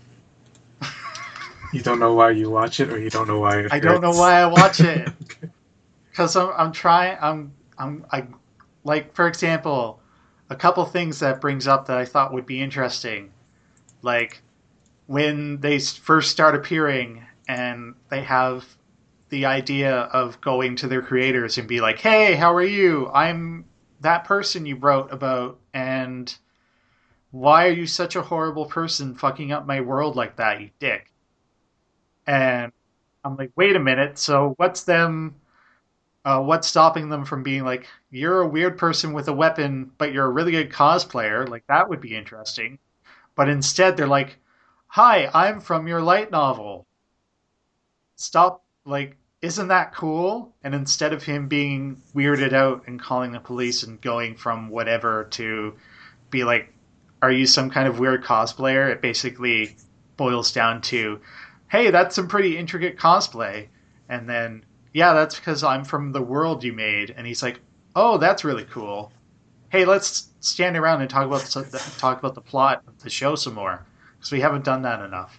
You don't know why you watch it, or you don't know why it I don't know hurts. why I watch it because I'm I'm trying I'm I'm I like for example, a couple things that brings up that I thought would be interesting, like when they first start appearing and they have the idea of going to their creators and be like, "Hey, how are you? I'm that person you wrote about, and why are you such a horrible person fucking up my world like that, you dick?" And I'm like, "Wait a minute. So what's them Uh, what's stopping them from being like, you're a weird person with a weapon, but you're a really good cosplayer? Like, that would be interesting. But instead, they're like, hi, I'm from your light novel. Stop, like, isn't that cool? And instead of him being weirded out and calling the police and going from whatever to be like, are you some kind of weird cosplayer? It basically boils down to, hey, that's some pretty intricate cosplay. And then, yeah, that's because I'm from the world you made. And he's like, oh, that's really cool. Hey, let's stand around and talk about the, talk about the plot of the show some more because we haven't done that enough.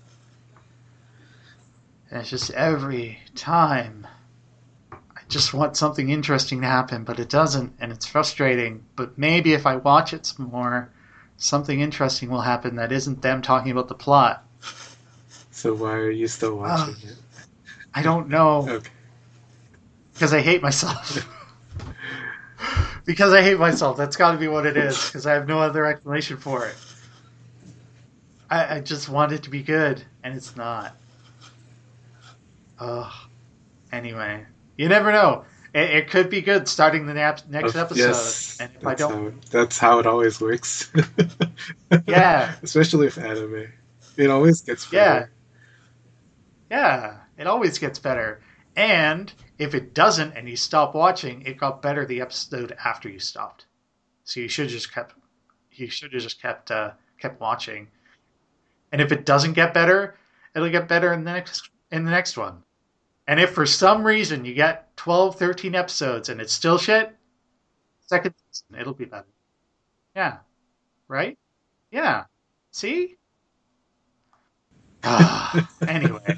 And it's just every time I just want something interesting to happen, but it doesn't, and it's frustrating. But maybe if I watch it some more, something interesting will happen that isn't them talking about the plot. So why are you still Uh, watching it? I don't know Okay. because I hate myself. Because I hate myself. That's got to be what it is. Because I have no other explanation for it. I, I just want it to be good, and it's not. Ugh. Anyway, you never know. It, it could be good starting the nap- next Of, episode, yes, and if I that's don't, how that's how it always works. yeah, Especially with anime, it always gets yeah, better. yeah, it always gets better. And if it doesn't, and you stop watching, it got better the episode after you stopped. So you should just kept, you should have just kept, uh, kept watching. And if it doesn't get better, it'll get better in the next in the next one. And if for some reason you get twelve, thirteen episodes and it's still shit, second season, it'll be better. Yeah, right? Yeah. See? Anyway,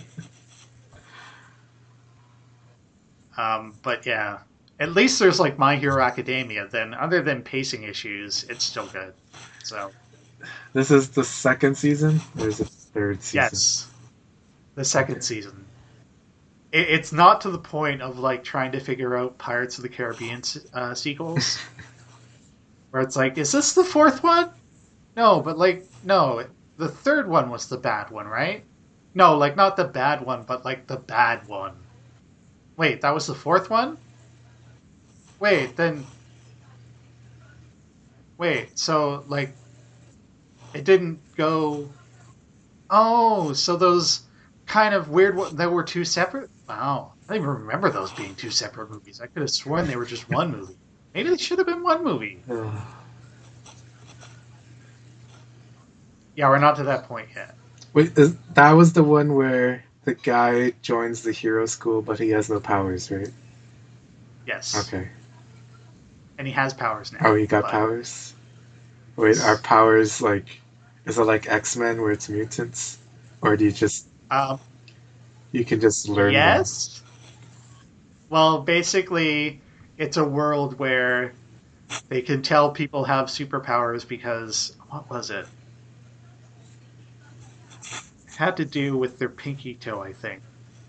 um, but yeah, at least there's like My Hero Academia. Then, other than pacing issues, it's still good. So, This is the second season. There's a third season. yes, the second Okay. season. It, it's not to the point of like trying to figure out Pirates of the Caribbean uh, sequels, where it's like, is this the fourth one? No, but like, no, the third one was the bad one, right? No, like not the bad one, but like the bad one. Wait, that was the fourth one? Wait, then wait, so like it didn't go. Oh, so those kind of weird ones that were two separate? Wow. I don't even remember those being two separate movies. I could have sworn they were just one movie. Maybe they should have been one movie. Uh, Yeah, we're not to that point yet. wait, is, that was the one where the guy joins the hero school, but he has no powers, right? Yes. Okay. And he has powers Oh, now, he got but powers. Wait, are powers like? Is it like X Men where it's mutants, or do you just um you can just learn them? yes. Well, basically it's a world where they can tell people have superpowers because what was it? It had to do with their pinky toe, I think.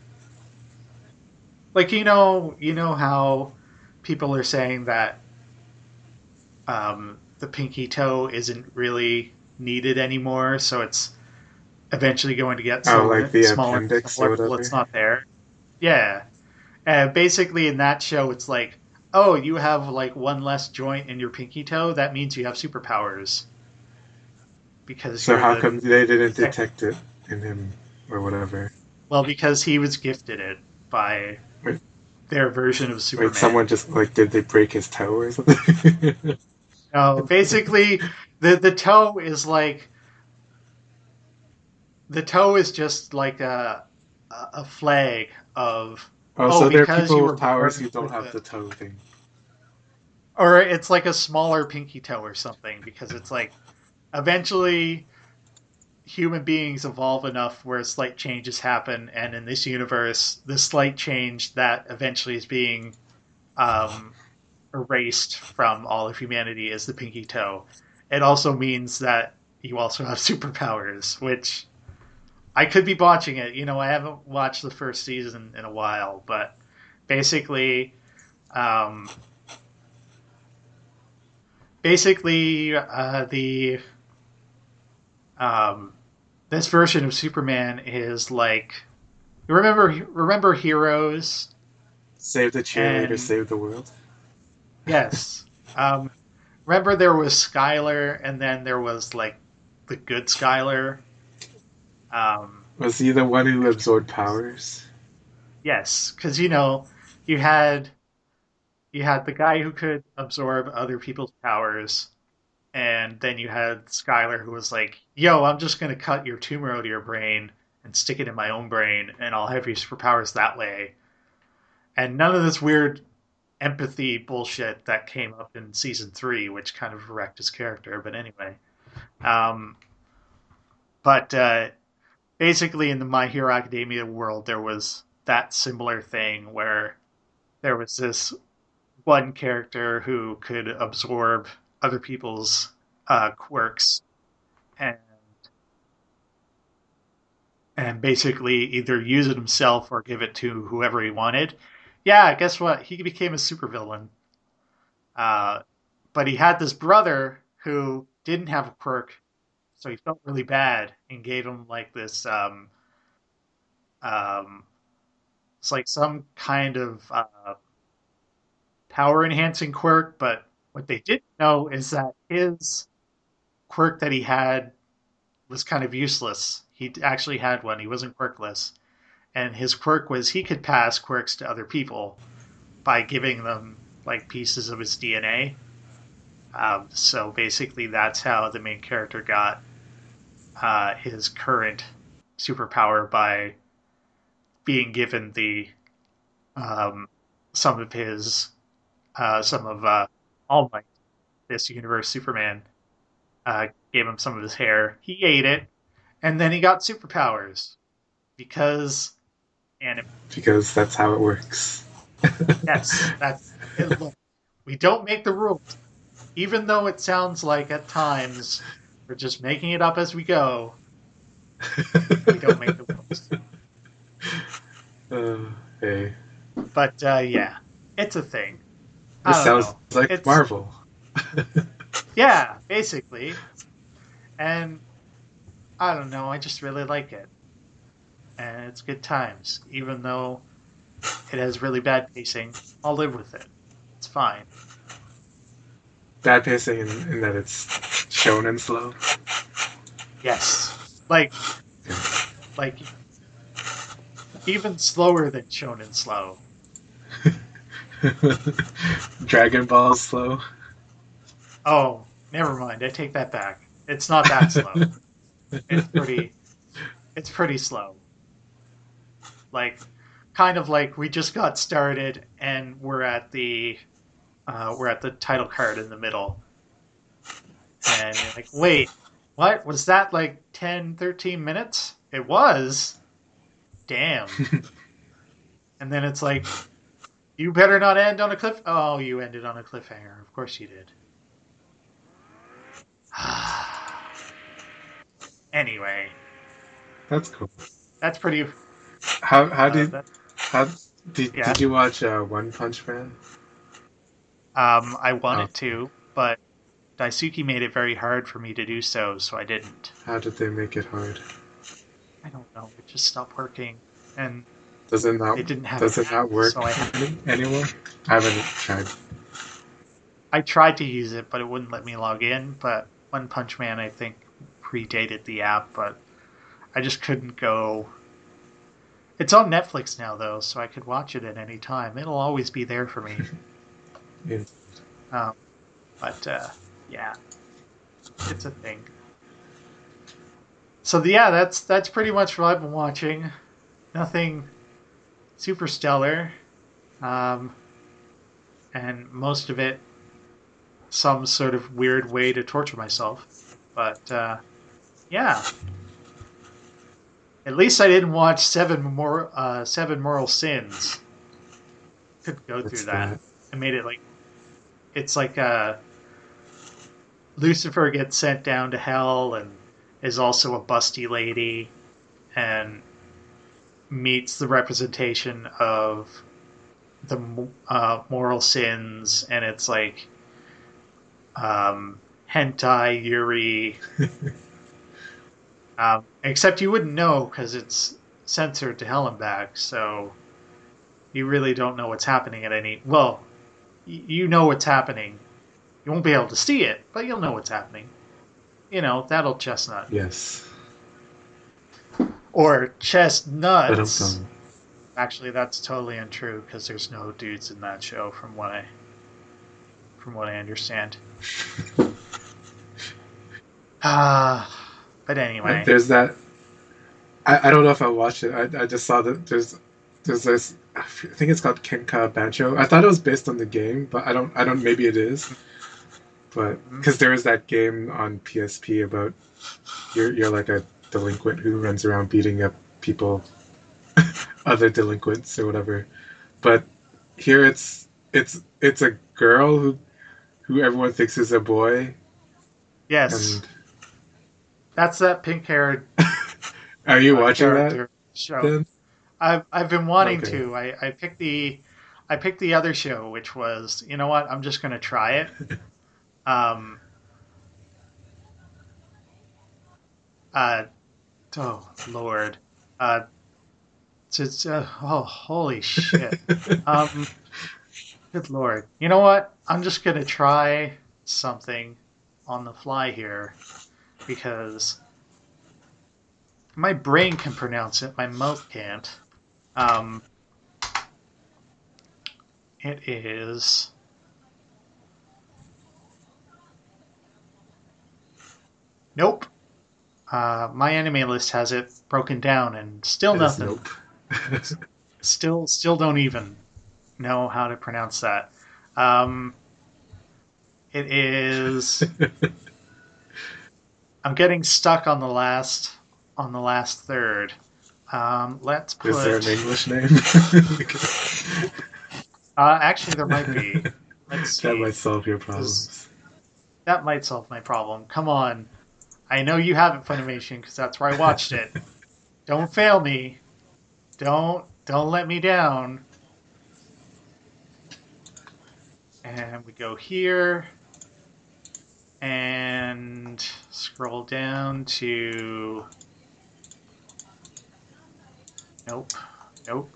Like you know, you know how people are saying that um, the pinky toe isn't really needed anymore, so it's eventually going to get Oh, so like the smaller and appendix or smaller till it's whatever. not there. Yeah, uh, basically in that show, it's like, oh, you have like one less joint in your pinky toe. That means you have superpowers because So you're how the come they didn't sec- detect it in him or whatever? well, because he was gifted it by Wait, their version of wait, Superman. someone just like did they break his toe or something? No, basically the the toe is like the toe is just like a a flag of Oh, oh so there are because people you with were powers born who don't with have a the toe thing. or it's like a smaller pinky toe or something because it's like eventually human beings evolve enough where slight changes happen and in this universe the slight change that eventually is being um, erased from all of humanity is the pinky toe. It also means that you also have superpowers, which I could be botching it. You know, I haven't watched the first season in a while, but basically, um, basically, uh, the um, this version of Superman is like you remember remember Heroes. Save the cheerleader, And save the world. yes, um, remember there was Skylar, and then there was like the good Skylar. Um, Was he the one who absorbed powers? yes, because you know you had you had the guy who could absorb other people's powers, and then you had Skylar who was like, "Yo, I'm just gonna cut your tumor out of your brain and stick it in my own brain, and I'll have your superpowers that way." And none of this weird empathy bullshit that came up in season three, which kind of wrecked his character. But anyway, um, but uh, basically in the My Hero Academia world, there was that similar thing where there was this one character who could absorb other people's uh, quirks and and basically either use it himself or give it to whoever he wanted. Yeah, guess what? He became a supervillain. Uh, but he had this brother who didn't have a quirk, so he felt really bad and gave him like this. Um, um, it's like some kind of uh, power enhancing quirk, but what they didn't know is that his quirk that he had was kind of useless. He actually had one. He wasn't quirkless. And his quirk was he could pass quirks to other people by giving them like pieces of his D N A. Um, so basically, that's how the main character got uh, his current superpower by being given the um, some of his uh, some of uh, All Might, this universe Superman, uh, gave him some of his hair. He ate it, and then he got superpowers because anime. Because that's how it works. Yes, that's it. Look, we don't make the rules, even though it sounds like at times we're just making it up as we go. We don't make the rules. uh, hey, But uh, yeah, it's a thing. I this don't sounds know. like It's Marvel. yeah, basically. And I don't know, I just really like it. And it's good times. Even though it has really bad pacing, I'll live with it. It's fine. Bad pacing in, in that it's shonen slow. Yes. Like like even slower than Shonen Slow. Dragon Ball slow. Oh, never mind. I take that back. It's not that slow. It's pretty it's pretty slow. Like kind of like we just got started and we're at the uh, we're at the title card in the middle. And you're like, wait, what? Was that like ten, thirteen minutes? It was. Damn. And then it's like, you better not end on a cliff. Oh, you ended on a cliffhanger. Of course you did. Anyway, That's cool. that's pretty. How how Uh, did that, how did yeah. did you watch uh, One Punch Man? Um, I Oh, wanted to, but Daisuke made it very hard for me to do so, so I didn't. how did they make it hard? I don't know. It just stopped working, and Does it not it didn't have an does it app, not work so I had. any, anymore? I haven't tried. I tried to use it, but it wouldn't let me log in. But One Punch Man, I think, predated the app, but I just couldn't go. It's on Netflix now, though, so I could watch it at any time. It'll always be there for me. Yeah. Um, but uh, yeah, it's a thing. So yeah, that's that's pretty much what I've been watching. Nothing super stellar, um, and most of it some sort of weird way to torture myself. But uh, yeah, at least I didn't watch Seven More uh, Seven Moral Sins. Couldn't go through What's that. that? I made it like it's like uh, Lucifer gets sent down to hell and is also a busty lady and meets the representation of the uh, moral sins, and it's like um, hentai yuri. Um, except you wouldn't know because it's censored to hell and back. So you really don't know what's happening at any. Well, y- you know what's happening. You won't be able to see it, but you'll know what's happening. You know, that old chestnut. Yes. Or But I'm chestnuts. done. Actually, that's totally untrue because there's no dudes in that show, from what I from what I understand. Ah, but anyway, There's that. I, I don't know if I watched it. I, I just saw that there's there's this. I think it's called Kenka Bancho. I thought it was based on the game, but I don't. I don't. Maybe it is. But mm-hmm. because there is that game on P S P about you're you're like a delinquent who runs around beating up people, other delinquents or whatever. But here it's it's it's a girl who who everyone thinks is a boy, Yes, and that's that pink-haired are you uh, watching that character show. then? I've I've been wanting Okay. to. I, I picked the I picked the other show, which was, you know what? I'm just gonna try it. Um. Uh. Oh Lord. Uh. It's, uh oh, holy shit. Um. Good Lord. You know what? I'm just gonna try something on the fly here because my brain can pronounce it, my mouth can't. Um. It is. Nope. Uh, my anime list has it broken down, and still It is nothing. nope. Still, still don't even know how to pronounce that. Um, it is. I'm getting stuck on the last on the last third. Um, let's Is there an put. English name? Uh, actually, there might be. Let's That see. might solve your 'Cause problems. that might solve my problem. Come on. I know you have it, Funimation, because that's where I watched it. Don't fail me. Don't don't let me down. And we go here and scroll down to. Nope. Nope.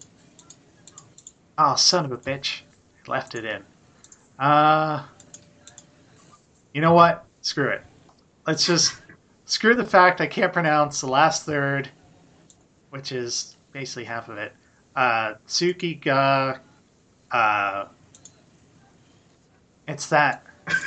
Oh, son of a bitch. I left it in. Uh, you know what? Screw it. Let's just screw the fact I can't pronounce the last third, which is basically half of it. Uh, Tsuki ga. Uh, it's that.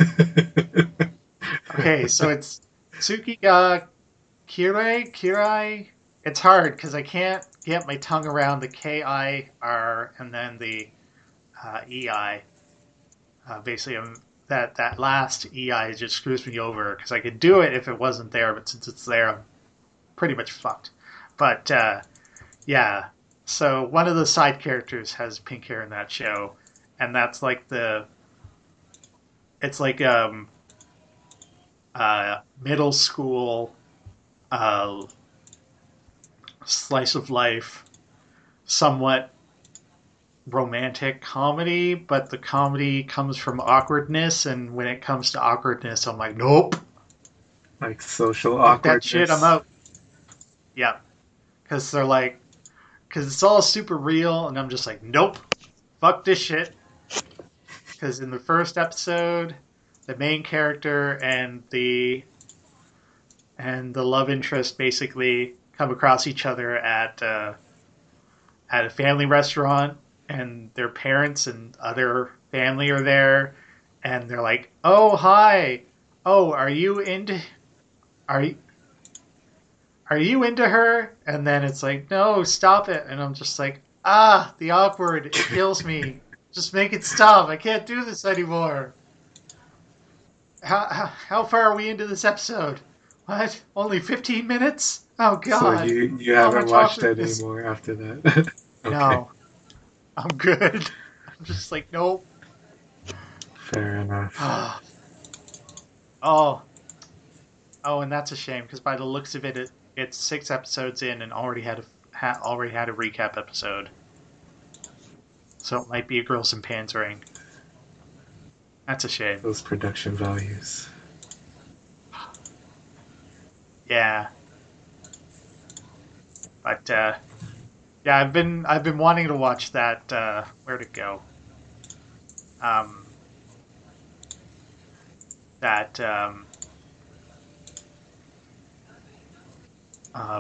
Okay, so it's Tsuki ga Kirai? Kirai? It's hard because I can't get my tongue around the K I R and then the uh, E I. Uh, basically, um, that, that last E I just screws me over because I could do it if it wasn't there, but since it's there, I'm pretty much fucked. But uh, yeah, so one of the side characters has pink hair in that show, and that's like the. It's like um, uh, middle school uh, slice of life, somewhat romantic comedy, but the comedy comes from awkwardness, and when it comes to awkwardness, I'm like, nope, Like social fuck that shit, I'm awkwardness. out. Yeah, because they're like, because it's all super real, and I'm just like, nope, fuck this shit. Because in the first episode, the main character and the and the love interest basically come across each other at uh, at a family restaurant, and their parents and other family are there, and they're like, "Oh, hi. Oh, are you into are you are you into her?" And then it's like, "No, stop it." And I'm just like, "Ah, the awkward. It kills me. Just make it stop. I can't do this anymore." How how, how far are we into this episode? What? Only fifteen minutes? Oh So god. you you How haven't much watched it awkwardness. anymore after that. Okay, No, I'm good. I'm just like, nope. fair enough. Oh, oh, and that's a shame because by the looks of it, it, it's six episodes in and already had a ha, already had a recap episode, so it might be a Girls and Pans ring. That's a shame. Those production values. Yeah, but uh, Yeah, I've been I've been wanting to watch that. Uh, where'd it go? Um, that um, uh,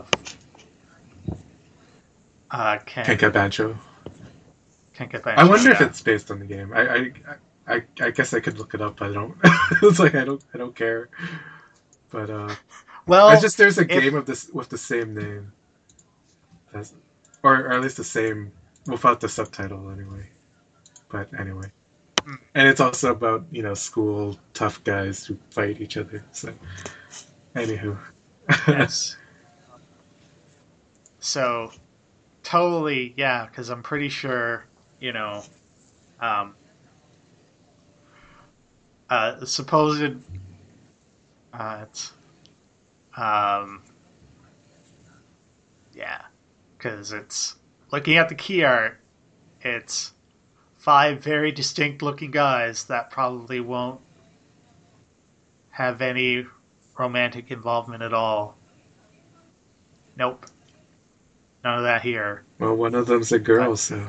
uh, Kenka Ken Bancho. I Kenkabacho. wonder if Yeah. it's based on the game. I I, I, I guess I could look it up. I don't. It's like I don't I don't care. But uh, I Well, just there's a game if of this with the same name, that's, or, or at least the same without the subtitle anyway. But anyway, mm, and it's also about you know school tough guys who fight each other. So anywho, yes, so totally, yeah, because I'm pretty sure you know, um, uh, supposed uh, it's um, yeah, because it's looking at the key art, it's five very distinct looking guys that probably won't have any romantic involvement at all. Nope, none of that here. well, one of them's a girl, But so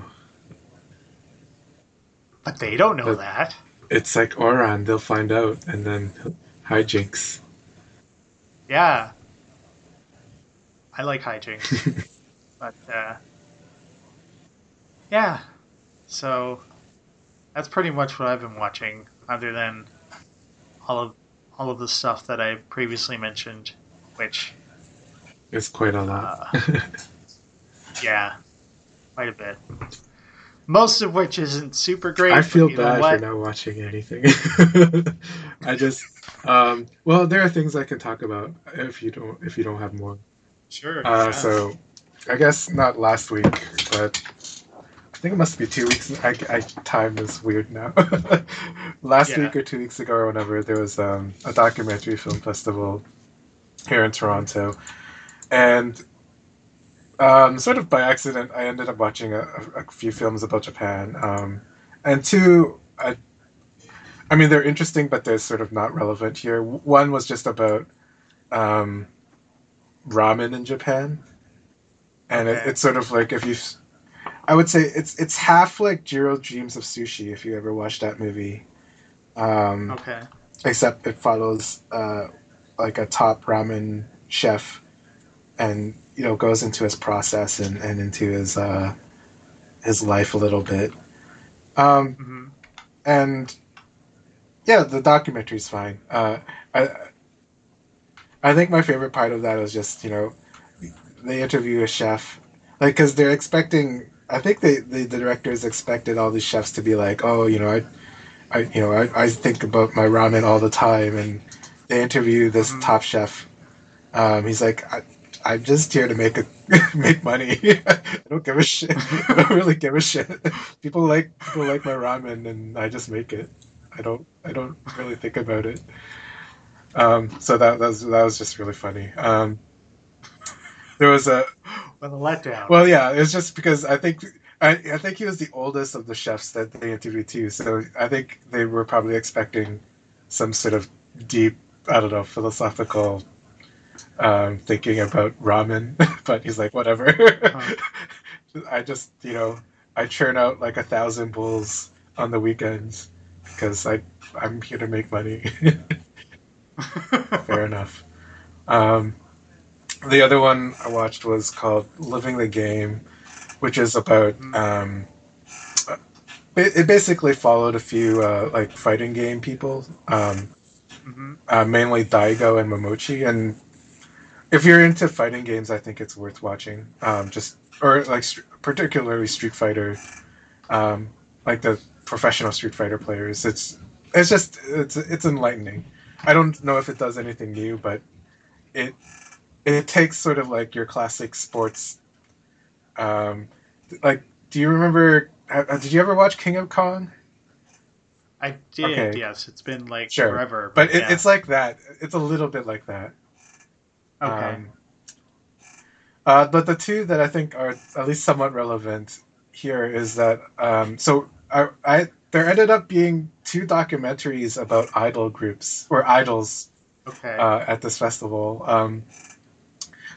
but they don't know but that. it's like Oran. They'll find out, and then hijinks. Yeah, I like hijinks, but uh, yeah. So that's pretty much what I've been watching, other than all of all of the stuff that I previously mentioned, which It's quite a lot. uh, yeah, quite a bit. Most of which isn't super I great, but feel you know bad for what? not watching anything. I just, um, well, there are things I can talk about if you don't if you don't have more. Sure, Uh, yeah. so I guess not last week, but I think it must be two weeks. I, I time is weird now. Last Yeah. week or two weeks ago or whenever there was um, a documentary film festival here in Mhm. Toronto, and um, sort of by accident, I ended up watching a, a few films about Japan. Um, and two, I I mean, they're interesting, but they're sort of not relevant here. One was just about um, ramen in Japan, and it, Okay. it's sort of like if you, I would say it's it's half like Jiro Dreams of Sushi if you ever watched that movie, um, Okay. except it follows uh, like a top ramen chef and you know goes into his process and, and into his uh, his life a little bit. Um, Hmm. and yeah, the documentary's fine. Uh, I I think my favorite part of that was just you know they interview a chef, like because they're expecting. I think they, the the directors expected all these chefs to be like, oh, you know, I, I you know, I, I think about my ramen all the time, and they interview this Hmm. top chef. Um, he's like, I, I'm just here to make a make money. I don't give a shit. I don't really give a shit. People like people like my ramen, and I just make it. I don't I don't really think about it. Um, so that, that was that was just really funny. Um, there was a What a letdown. Well, yeah, it's just because I think I, I think he was the oldest of the chefs that they interviewed too. So I think they were probably expecting some sort of deep, I don't know, philosophical um, thinking about ramen. But he's like, whatever. Uh-huh. I just, you know, I churn out like a thousand bowls on the weekends because I I'm here to make money. Fair enough. Um, the other one I watched was called Living the Game, which is about Hmm. um, it, it basically followed a few uh, like fighting game people, um, Hmm. uh, mainly Daigo and Momochi. And if you're into fighting games, I think it's worth watching. Um, just or like st- particularly Street Fighter, um, like the professional Street Fighter players. It's it's just it's it's enlightening. I don't know if it does anything new, but it it takes sort of like your classic sports. Um, like, do you remember? Uh, did you ever watch King of Kong? I did, Okay, yes. It's been like sure, forever, but but it, yeah. it's like that. It's a little bit like that. Okay. Um, uh, but the two that I think are at least somewhat relevant here is that um, so I, I there ended up being two documentaries about idol groups or idols Okay. uh, at this festival. Um,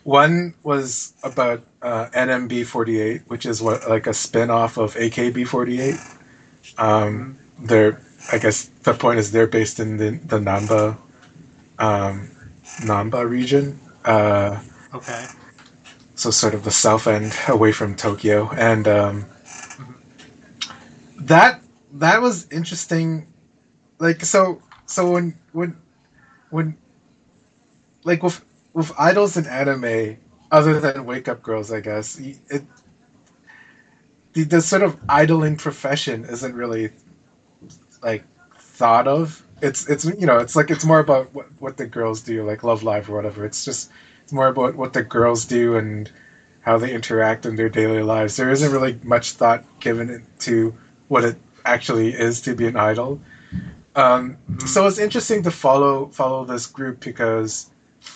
One was about uh, N M B forty-eight, which is what like a spin-off of A K B forty-eight. Um, Mm, they're I guess the point is they're based in the, the Namba um, Namba region, uh, okay. so sort of the south end away from Tokyo, and um, Hmm. that that was interesting. Like so so when when when like with with idols in anime, other than Wake Up Girls, I guess it the, the sort of idling profession isn't really like thought of. It's it's you know it's like it's more about what, what the girls do, like Love Live or whatever. It's just it's more about what the girls do and how they interact in their daily lives. There isn't really much thought given to what it actually is to be an idol. Um, Hmm. so it's interesting to follow follow this group because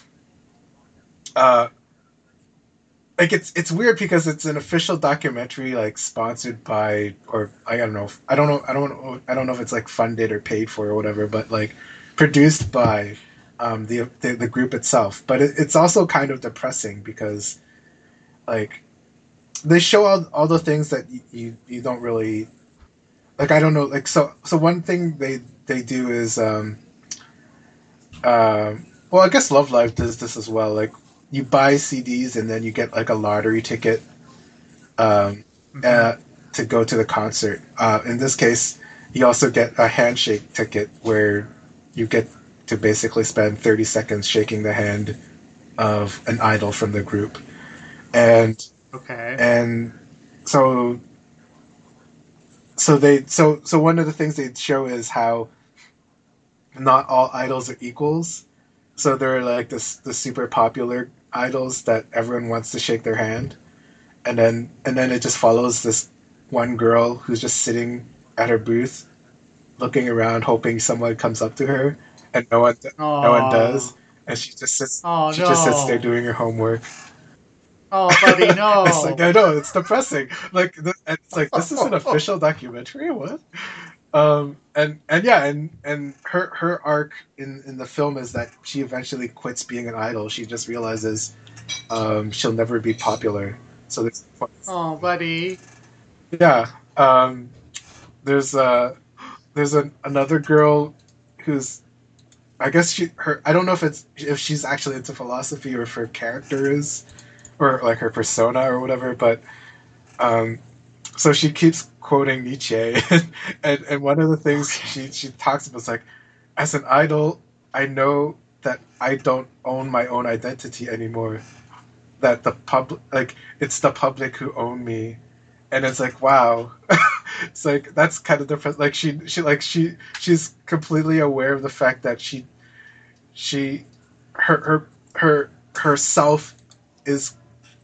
uh, like it's it's weird because it's an official documentary like sponsored by or I don't know if, I don't know I don't know I don't know if it's like funded or paid for or whatever, but like produced by um, the, the the group itself. But it, it's also kind of depressing because like they show all, all the things that you, you you don't really like. I don't know, like so so one thing they they do is um um well, I guess Love Live does this as well. Like you buy C Ds and then you get like a lottery ticket um, Hmm. uh, to go to the concert. Uh, in this case, you also get a handshake ticket where you get to basically spend thirty seconds shaking the hand of an idol from the group. And Okay. and so so they so so one of the things they show is how not all idols are equals. So there are like this the super popular idols that everyone wants to shake their hand, and then and then it just follows this one girl who's just sitting at her booth looking around hoping someone comes up to her, and no one no one does, Oh. and she just sits Oh she just sits there no. doing her homework. Oh, buddy, It's like no. I know it's depressing. Like th- and it's like this is an official documentary. What? Um and and yeah, and and her her arc in in the film is that she eventually quits being an idol. She just realizes um she'll never be popular. So there's Oh, buddy. yeah. Um there's uh there's an, another girl who's I guess she her I don't know if it's if she's actually into philosophy or if her character is or like her persona or whatever, but um so she keeps quoting Nietzsche and, and, and one of the things Okay. she she talks about is like as an idol I know that I don't own my own identity anymore, that the public like it's the public who own me, and it's like wow. It's like that's kind of different. Like she she like she she's completely aware of the fact that she she her her her herself is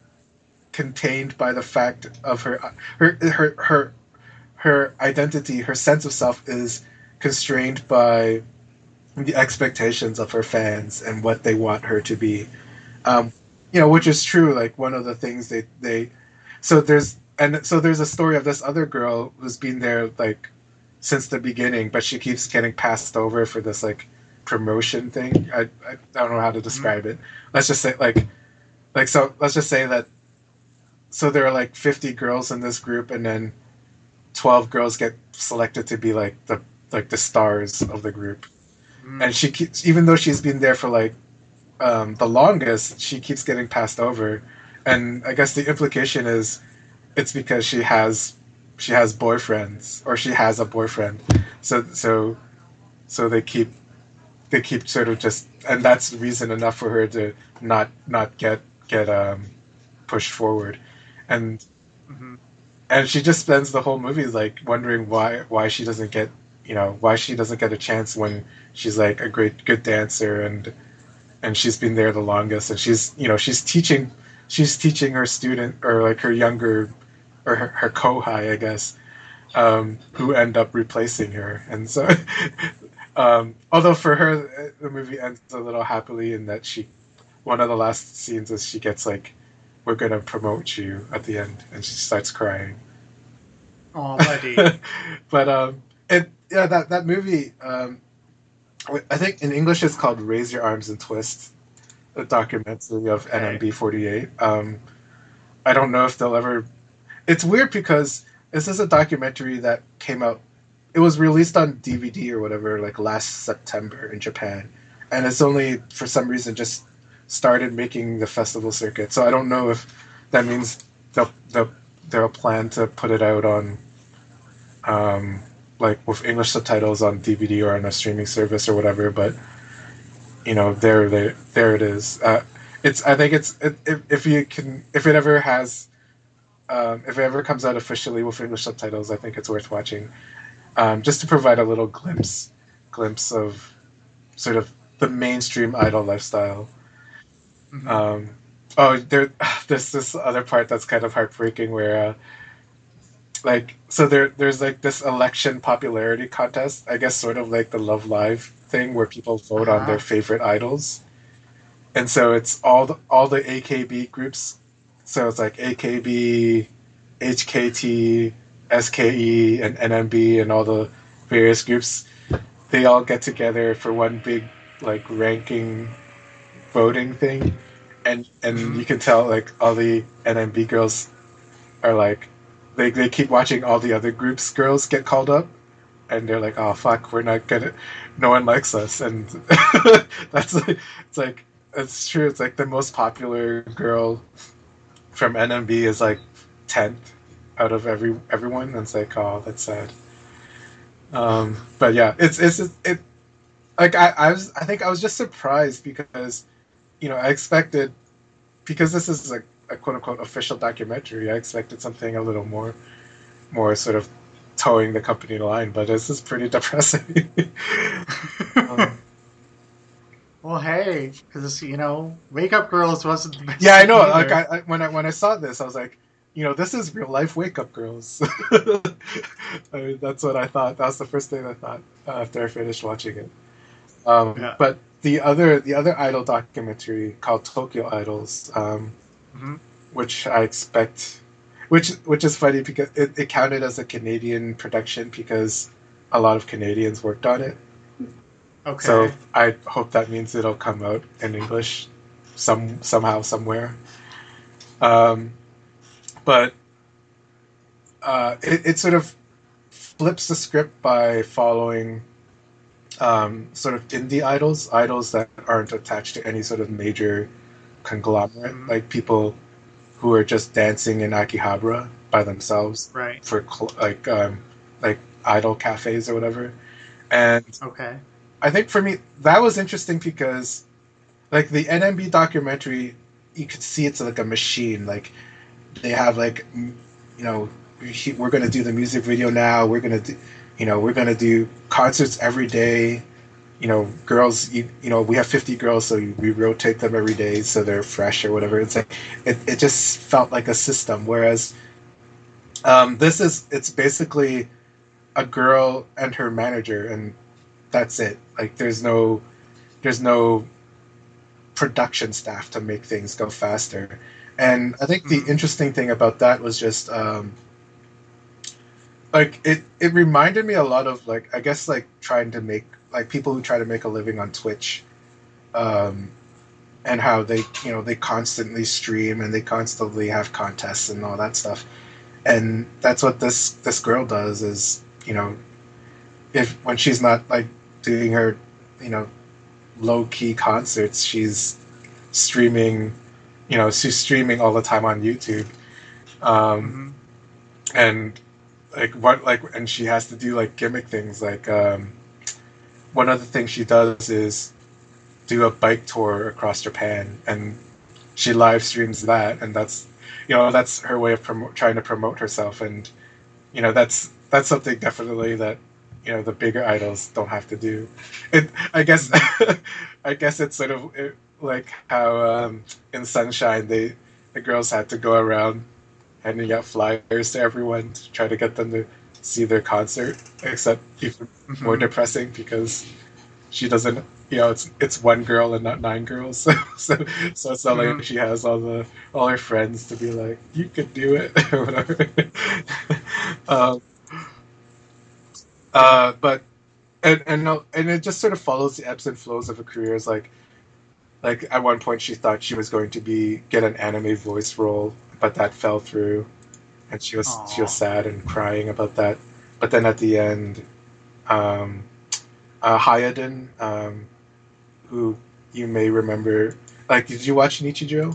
contained by the fact of her her her her her identity, her sense of self is constrained by the expectations of her fans and what they want her to be. Um, you know, which is true. Like one of the things they they so there's and so there's a story of this other girl who's been there like since the beginning, but she keeps getting passed over for this like promotion thing. I I don't know how to Hmm. describe it. Let's just say like like so let's just say that so there are like fifty girls in this group, and then twelve girls get selected to be like the like the stars of the group, and Hmm. she keeps even though she's been there for like um, the longest, she keeps getting passed over, and I guess the implication is it's because she has she has boyfriends or she has a boyfriend, so so so they keep they keep sort of just and that's reason enough for her to not not get get um, pushed forward, and Hmm. and she just spends the whole movie like wondering why why she doesn't get you know why she doesn't get a chance when she's like a great good dancer and and she's been there the longest and she's you know she's teaching she's teaching her student or like her younger or her, her kohai I guess um, who end up replacing her and so um, although for her the movie ends a little happily in that she one of the last scenes is she gets like we're gonna promote you at the end and she starts crying. Oh, buddy. But um it yeah that that movie um I think in English it's called Raise Your Arms and Twist. a documentary of Okay. N M B forty-eight. Um, I don't know if they'll ever. It's weird because this is a documentary that came out. It was released on D V D or whatever, like last September in Japan, and it's only for some reason just started making the festival circuit. So I don't know if that means they'll they'll, they'll plan to put it out on um, like with English subtitles on D V D or on a streaming service or whatever. But you know, there there there it is. Uh, it's I think it's it, if if you can if it ever has um, if it ever comes out officially with English subtitles, I think it's worth watching. Um, just to provide a little glimpse glimpse of sort of the mainstream idol lifestyle. Hmm. Um, oh, there there's this other part that's kind of heartbreaking where uh, like so there there's like this election popularity contest, I guess sort of like the Love Live thing where people Uh vote on their huh. favorite idols. And so it's all the all the A K B groups. So it's like A K B, H K T, S K E, and N M B, and all the various groups. They all get together for one big like ranking voting thing, and and Hmm. you can tell like all the N M B girls are like they they keep watching all the other groups girls get called up, and they're like, oh fuck, we're not gonna, no one likes us, and that's like, it's like it's true. It's like the most popular girl from N M B is like tenth out of every everyone. And it's like, oh, that's sad. Um, but yeah, it's it's it like I, I was I think I was just surprised because you know I expected because this is a, a quote unquote official documentary. I expected something a little more more sort of towing the company line, but this is pretty depressing. um, Well, hey, because you know, Wake Up Girls wasn't the Yeah, best I thing know. Like I, either. I when I when I saw this, I was like, you know, this is real life Wake Up Girls. I mean, that's what I thought. That was the first thing I thought uh, after I finished watching it. Um, Yeah. but the other the other idol documentary called Tokyo Idols, um, Hmm. which I expect, which which is funny because it, it counted as a Canadian production because a lot of Canadians worked on it. So Okay. I hope that means it'll come out in English, some somehow somewhere. Um, but uh, it, it sort of flips the script by following um, sort of indie idols, idols that aren't attached to any sort of major conglomerate, Hmm. like people who are just dancing in Akihabara by themselves Right. for cl- like um, like idol cafes or whatever. And Okay. I think for me that was interesting because like the N M B documentary, you could see it's like a machine. Like they have like you know we're going to do the music video now, we're going to do you know we're going to do concerts every day, you know girls you, you know we have fifty girls, so we rotate them every day so they're fresh or whatever. It's like it, it just felt like a system, whereas um, this is it's basically a girl and her manager, and that's it. Like there's no there's no production staff to make things go faster. And I think the Hmm. interesting thing about that was just um, like it it reminded me a lot of like I guess like trying to make like people who try to make a living on Twitch, um, and how they you know they constantly stream and they constantly have contests and all that stuff. And that's what this this girl does is you know if when she's not like doing her you know low key concerts, she's streaming you know she's streaming all the time on YouTube. Um, Hmm. and like what like and she has to do like gimmick things like um, one of the things she does is do a bike tour across Japan, and she live streams that, and that's you know that's her way of promo- trying to promote herself, and you know that's that's something definitely that you know the bigger idols don't have to do. It I guess Hmm. I guess it's sort of it, like how um, in Sunshine they the girls had to go around handing out flyers to everyone to try to get them to see their concert, except even more Hmm. depressing because she doesn't you know it's it's one girl and not nine girls. so so it's not Hmm. like she has all the all her friends to be like you could do it or whatever. um, uh, but and and no, and it just sort of follows the ebbs and flows of a career. It's like Like at one point, she thought she was going to be get an anime voice role, but that fell through, and she was she was Aw. sad and crying about that. But then at the end, um, uh, Hayden, um, who you may remember, like, did you watch Nichijou?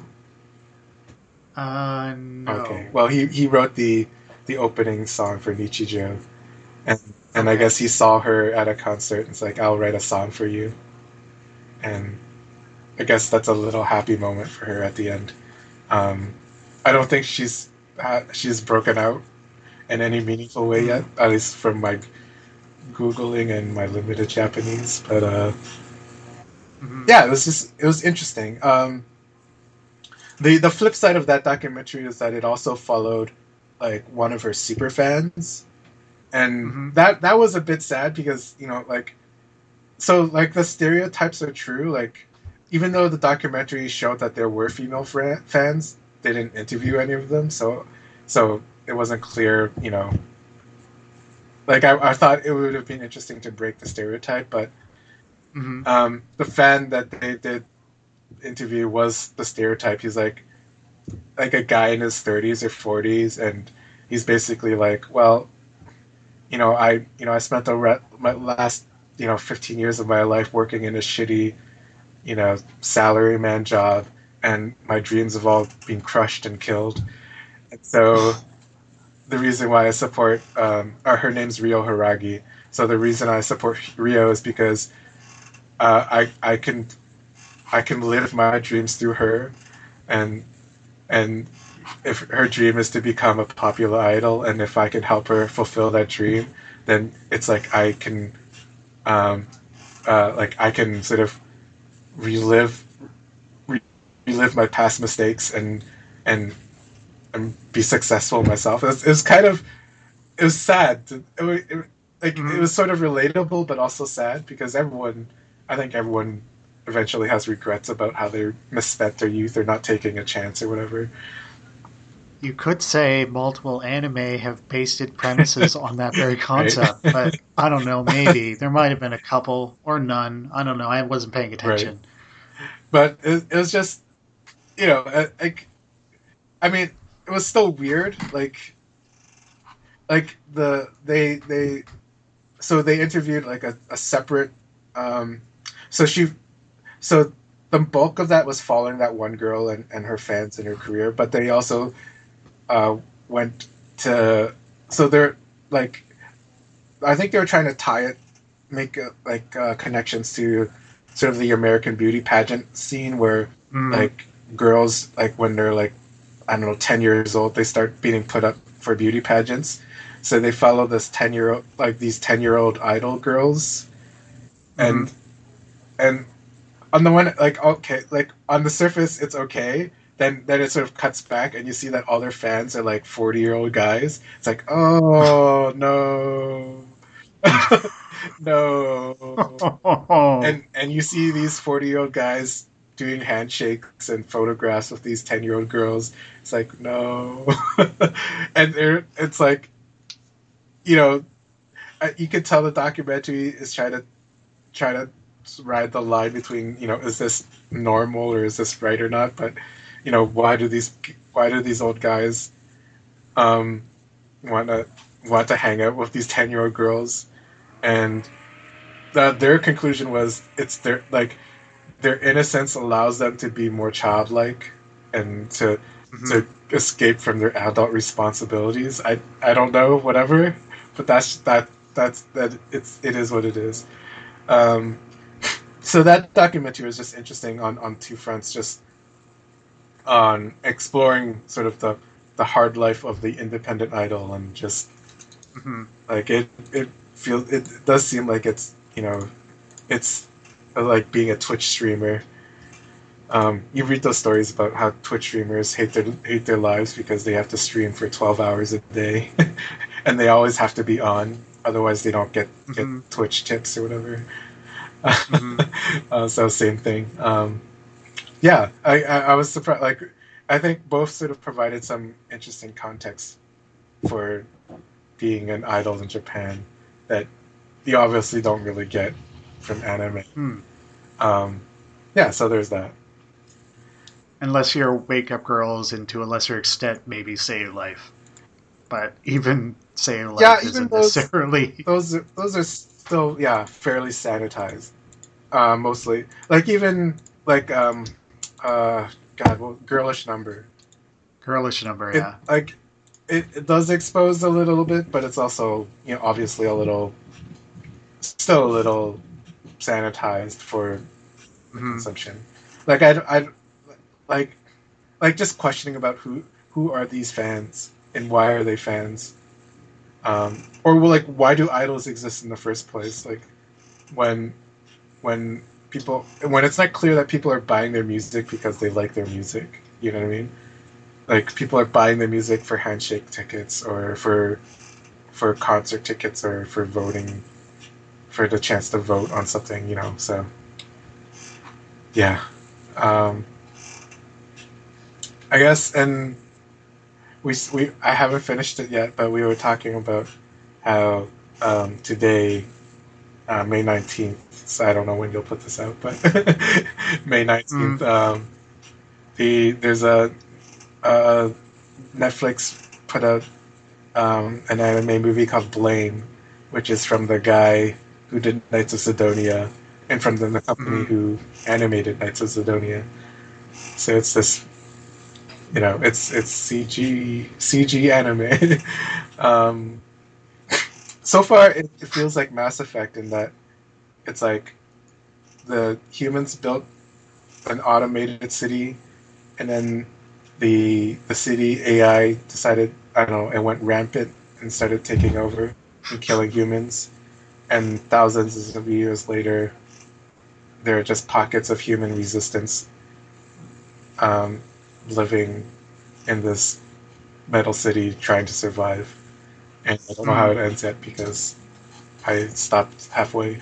Uh, Okay, no. well, he he wrote the the opening song for Nichijou, and and I guess Okay. he saw her at a concert and it's like, I'll write a song for you, and I guess that's a little happy moment for her at the end. Um, I don't think she's uh, she's broken out in any meaningful way yet, Mm, at least from my googling and my limited Japanese. But uh, hmm yeah, it was just it was interesting. Um, the the flip side of that documentary is that it also followed like one of her super fans, and hmm that that was a bit sad because you know like so like the stereotypes are true. Like even though the documentary showed that there were female fra- fans, they didn't interview any of them, so so it wasn't clear. You know, like I, I thought it would have been interesting to break the stereotype, but hmm um, the fan that they did interview was the stereotype. He's like like a guy in his thirties or forties, and he's basically like, well, you know, I you know I spent the re- my last you know fifteen years of my life working in a shitty you know, salaryman job, and my dreams have all been crushed and killed. And so the reason why I support, um, or her name's Rio Haragi. So the reason I support Rio is because uh, I I can I can live my dreams through her, and and if her dream is to become a popular idol, and if I can help her fulfill that dream, then it's like I can um, uh, like I can sort of relive relive my past mistakes and and and be successful myself. It was, it was kind of it was sad. To, it, was- it, like it hmm was sort of relatable, but also sad because everyone, I think everyone, eventually has regrets about how they misspent their youth or not taking a chance or whatever. You could say multiple anime have pasted premises on that very Right, concept, but I don't know, maybe. There might have been a couple or none. I don't know. I wasn't paying right. attention. But it, it was just you know like I mean it was still weird. Like like the they they so they interviewed like a, a separate um so she so the bulk of that was following that one girl and, and her fans and her career, but they also uh, went to so they're like I think they were trying to tie it, make uh, like uh, connections to sort of the American beauty pageant scene where Mm, like girls like when they're like I don't know ten years old they start being put up for beauty pageants, so they follow this ten year old like these ten year old idol girls hmm and and on the one like okay like on the surface it's okay then then it sort of cuts back and you see that all their fans are like forty year old guys. It's like oh no no and and you see these forty year old guys doing handshakes and photographs with these ten year old girls. It's like no and they're it's like you know you can tell the documentary is trying to try to ride the line between you know is this normal or is this right or not, but you know why do these why do these old guys um want to want to hang out with these ten year old girls, and the, their conclusion was it's their like their innocence allows them to be more childlike and to hmm to escape from their adult responsibilities. I i don't know whatever, but that's that that's that it's it is what it is. um so that documentary was just interesting on on two fronts, just on exploring sort of the the hard life of the independent idol, and just hmm like it it feels it does seem like it's you know it's like being a Twitch streamer. Um, you read those stories about how Twitch streamers hate their hate their lives because they have to stream for twelve hours a day, and they always have to be on, otherwise they don't get get hmm Twitch tips or whatever. hmm uh, so same thing. Um, Yeah, I, I, I was surprised. Like, I think both sort of provided some interesting context for being an idol in Japan that you obviously don't really get from anime. Hmm. Um, Yeah, so there's that. Unless your wake up girls, and to a lesser extent, maybe Save Life. But even Save Yeah, Life even isn't those necessarily. those are, those are still yeah fairly sanitized. Uh, mostly like even like um uh God, well, girlish number. Girlish number, It yeah. like it, it does expose a little bit, but it's also you know obviously a little still a little sanitized for the Mm-hmm. consumption. Like I I like like just questioning about who who are these fans and why are they fans, um, or well, like why do idols exist in the first place? Like when when people when it's not clear that people are buying their music because they like their music. You know what I mean? Like people are buying their music for handshake tickets or for for concert tickets or for voting for the chance to vote on something. You know, so yeah. Um, I guess, and we we I haven't finished it yet, but we were talking about how um, today, uh, May nineteenth. So I don't know when you'll put this out, but May nineteenth. Mm. Um, the there's a, a Netflix put out um, an anime movie called Blame, which is from the guy who did Knights of Sidonia and from the, the company Mm-hmm. who animated Knights of Sidonia. So it's this, you know, it's it's C G C G anime. um, so far, it, it feels like Mass Effect in that it's like the humans built an automated city, and then the the city A I decided I don't know and went rampant and started taking over and killing humans. And thousands of years later, there are just pockets of human resistance um, living in this metal city trying to survive. And I don't know how Mm. it ends yet because I stopped halfway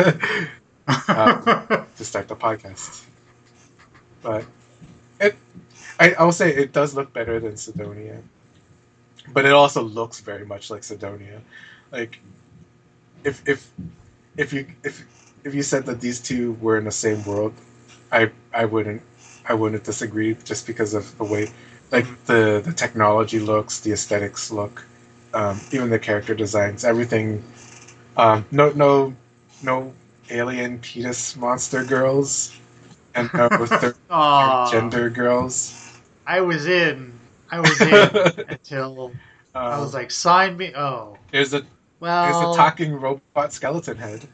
um, to start the podcast. But it, I, I will say it does look better than Sidonia, but it also looks very much like Sidonia. Like if if if you if if you said that these two were in the same world, I I wouldn't I wouldn't disagree just because of the way like Mm. the the technology looks, the aesthetics look, um, even the character designs, everything. Um, no no no alien penis monster girls and no third, third Aw, gender girls. I was in. I was in until I was um, like, sign me. Oh, there's a there's a well, talking robot skeleton head.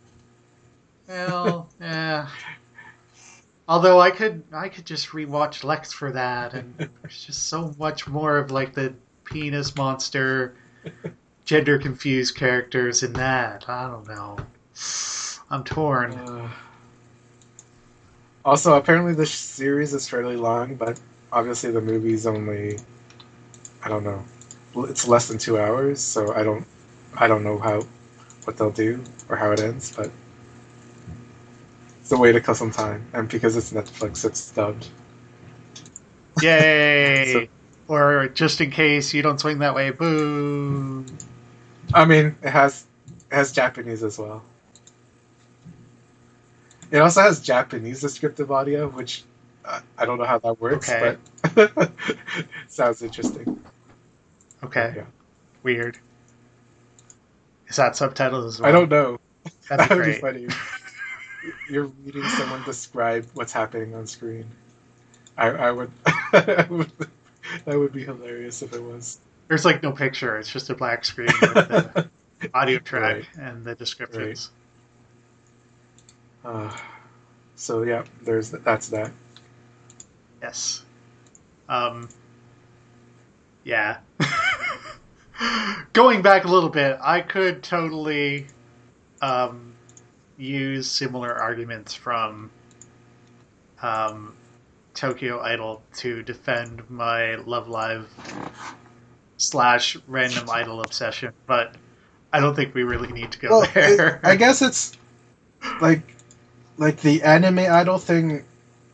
well, yeah. Although I could, I could just rewatch Lex for that, and there's just so much more of like the penis monster, gender confused characters in that. I don't know. I'm torn. Uh, Also, apparently the series is fairly long, but obviously the movie's only I don't know. It's less than two hours, so I don't I don't know how what they'll do or how it ends, but it's a way to kill some time. And because it's Netflix, it's dubbed. So Yay! Or just in case you don't swing that way, boo. I mean, it has it has Japanese as well. It also has Japanese descriptive audio, which uh, I don't know how that works, Okay, but sounds interesting. But okay. yeah, Weird. Is that subtitled as I don't well? That'd know. be That would be great. funny. You're reading someone describe what's happening on screen. I, I would, I would, that would be hilarious if it was. There's like no picture. It's just a black screen with the audio track Right, and the right. descriptions. Uh, so yeah, there's that's that. Yes. Um, yeah. Going back a little bit, I could totally um, use similar arguments from um, Tokyo Idol to defend my Love Live slash random idol obsession, but I don't think we really need to go Well, it, I there. guess it's like like the anime idol thing.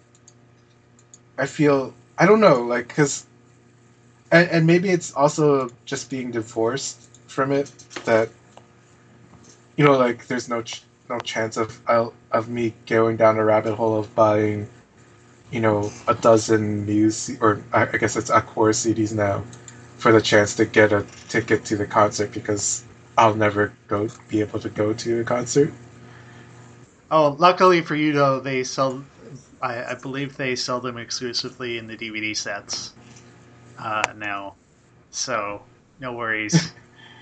I feel I don't know, like because and, and maybe it's also just being divorced from it that you know, like there's no ch- no chance of of me going down a rabbit hole of buying, you know, a dozen Muse or I guess it's Aqua C Ds now for the chance to get a ticket to the concert because I'll never go be able to go to a concert. Oh, luckily for you though, they sell. I, I believe they sell them exclusively in the D V D sets uh, now, so no worries.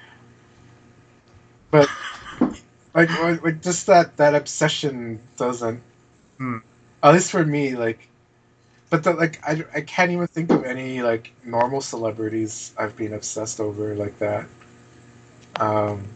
But like, like just that that obsession doesn't, Hmm. at least for me, like. But the, like I, I can't even think of any like normal celebrities I've been obsessed over like that. Um,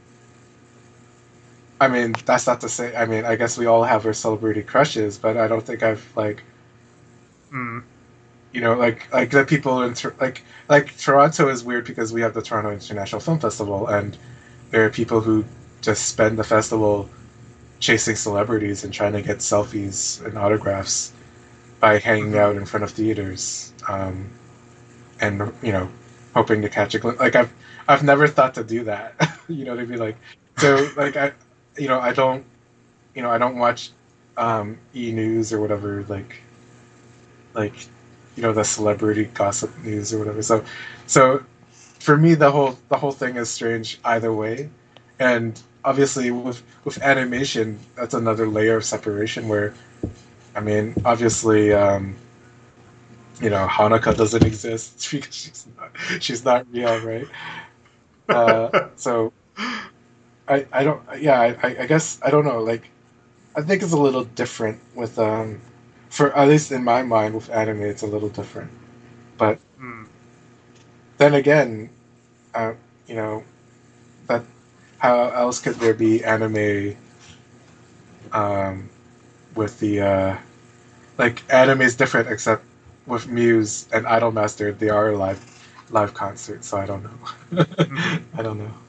I mean, that's not to say. I mean, I guess we all have our celebrity crushes, but I don't think I've like Hmm. you know like like the people in like like Toronto is weird because we have the Toronto International Film Festival, and there are people who just spend the festival chasing celebrities and trying to get selfies and autographs by hanging Hmm. out in front of theaters. Um, and you know, hoping to catch a glimpse. Like I've I've never thought to do that. You know what I mean? Like so like I you know I don't you know I don't watch um, E News or whatever like like you know the celebrity gossip news or whatever. So so for me the whole the whole thing is strange either way, and obviously with with animation that's another layer of separation where I mean obviously. Um, you know, Hanukkah doesn't exist because she's not, she's not real, right? Uh, so I, I don't, yeah, I, I guess I don't know. Like, I think it's a little different with, um, for at least in my mind with anime, it's a little different. But Hmm. then again, uh, you know, that how else could there be anime um, with the uh, like anime is different except with Muse and Idolmaster, they are live live concerts. So I don't know. Hmm. I don't know.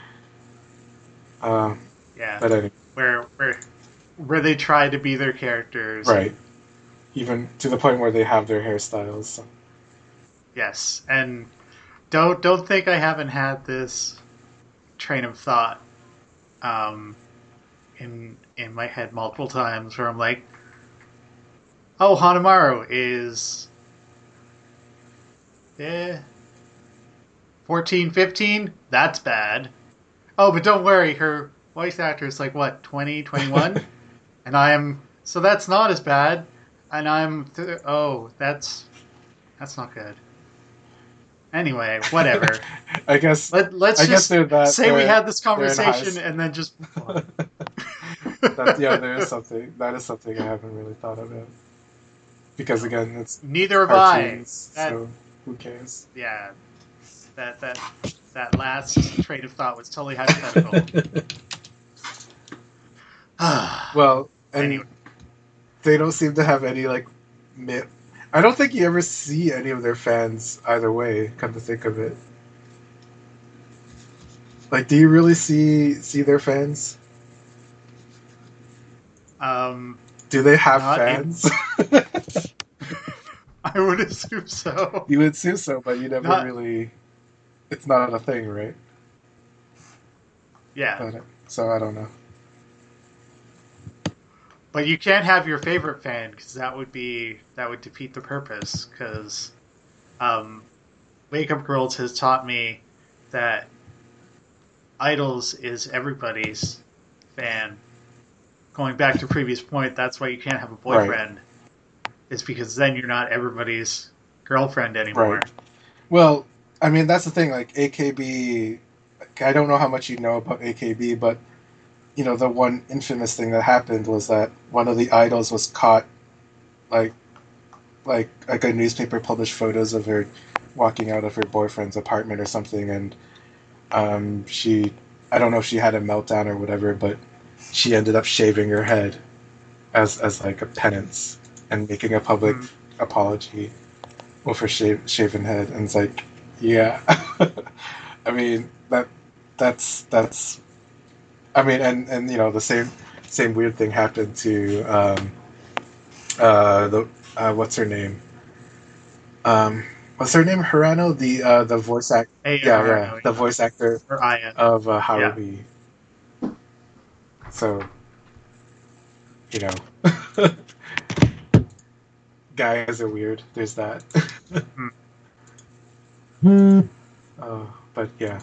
Um, Yeah, but anyway, where where where they try to be their characters right. and Even to the point where they have their hairstyles. So. yes, and don't don't think I haven't had this train of thought um, in in my head multiple times where I'm like, oh, Hanamaru is eh, fourteen, fifteen. That's bad. Oh, but don't worry, her voice actor is like what, twenty, twenty-one? And I am so that's not as bad. And I'm th- oh, that's that's not good. Anyway, whatever. I guess Let let's I guess just they're that say we they're had this they're in high conversation school. and then just move on. That yeah, there is something that is something I haven't really thought about because No, again, it's neither have I. cartoons, That so who cares? yeah, that that that last train of thought was totally hypothetical. Well, Anyway, and they don't seem to have any like. Mi- I don't think you ever see any of their fans either way. Come to think of it, like, do you really see see their fans? um, Do they have not in. fans? I would assume so. You would assume so, but you never Not really. It's not a thing, right? yeah, But so I don't know. but you can't have your favorite fan because that would be that would defeat the purpose. Because um, Wake Up Girls has taught me that idols is everybody's fan. Going back to previous point, that's why you can't have a Right, boyfriend. Is because then you're not everybody's girlfriend right. anymore. Well, I mean that's the thing. Like A K B, like, I don't know how much you know about A K B, but you know the one infamous thing that happened was that one of the idols was caught, like like like a newspaper published photos of her walking out of her boyfriend's apartment or something, and um, she, I don't know if she had a meltdown or whatever, but she ended up shaving her head as as like a penance and making a public Hmm. apology with her shave, shaven head, and it's like, yeah, I mean that that's that's I mean, and and you know the same same weird thing happened to um, uh, the uh, what's her name um, what's her name Hirano, the uh, the voice act Aya yeah yeah Harano, the yeah, voice actor or Aya, of uh, yeah. Haruhi. So, you know, guys are weird. There's that. Hmm. uh, but yeah.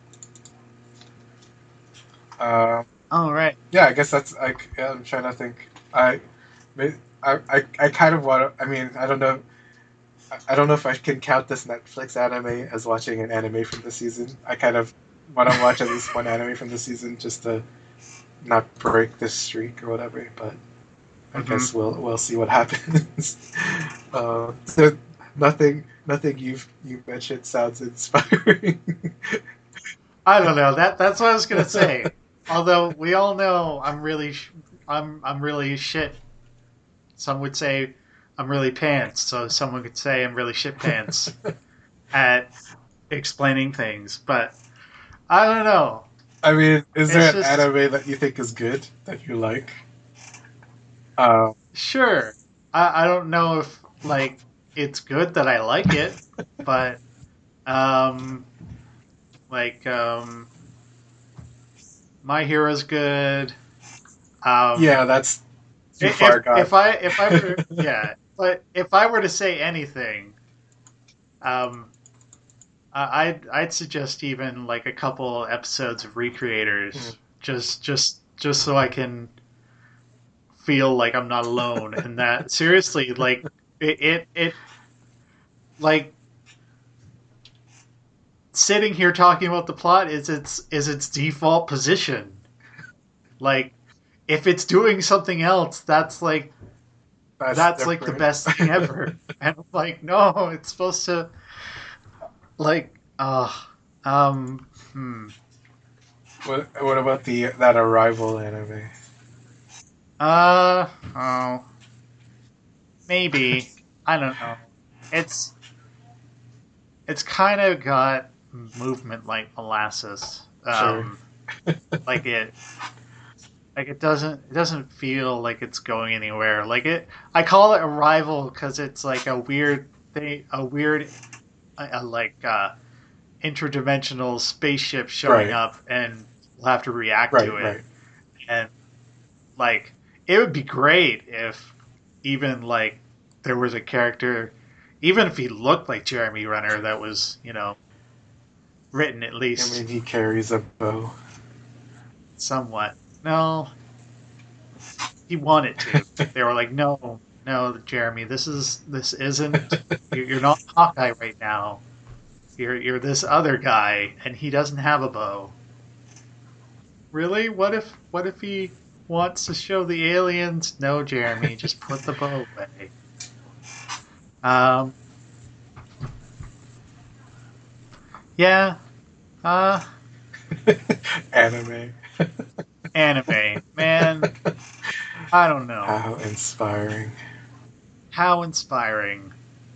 Um, All right. yeah, I guess that's like yeah, I'm trying to think. I, I, I, I kind of want to. I mean, I don't know. I- I don't know if I can count this Netflix anime as watching an anime from the season. I kind of want to watch at least one anime from the season just to not break this streak or whatever. But I Mm-hmm. guess we'll we'll see what happens. uh, so nothing nothing you've you mentioned sounds inspiring. I don't know. That that's what I was gonna say. Although we all know I'm really sh- I'm I'm really shit. Some would say I'm really pants. So someone could say I'm really shit pants at explaining things. But I don't know. I mean, is there It's an just anime that you think is good that you like? Uh, sure. I I don't know if like it's good that I like it, but um like um My Hero's good. Um yeah, that's too if far gone. if I if I were yeah, but if I were to say anything, um, I'd I'd suggest even like a couple episodes of Hmm. Recreators, just just just so I can feel like I'm not alone. And that seriously, like it it, it like sitting here talking about the plot is its is its default position. Like if it's doing something else, that's like That's that's like the different. best thing ever. And I'm like, no, it's supposed to like uh um hmm. what what about the that Arrival anime? Uh oh, maybe. I don't know. It's it's kind of got movement like molasses. Sure. Um like it like it doesn't it doesn't feel like it's going anywhere. Like it I call it Arrival cuz it's like a weird thing a weird uh, like uh interdimensional spaceship showing Right. up and we'll have to react Right. to it. Right. And like it would be great if even like there was a character, even if he looked like Jeremy Renner, that was you know written at I least mean, he carries a bow. somewhat. No, he wanted to. They were like, no, no, Jeremy, this is this isn't. You're not Hawkeye right now. You're you're this other guy, and he doesn't have a bow. Really? What if what if he wants to show the aliens? No, Jeremy, just put the bow away. Um, yeah. Uh, Anime. anime, man. I don't know. How inspiring. How inspiring.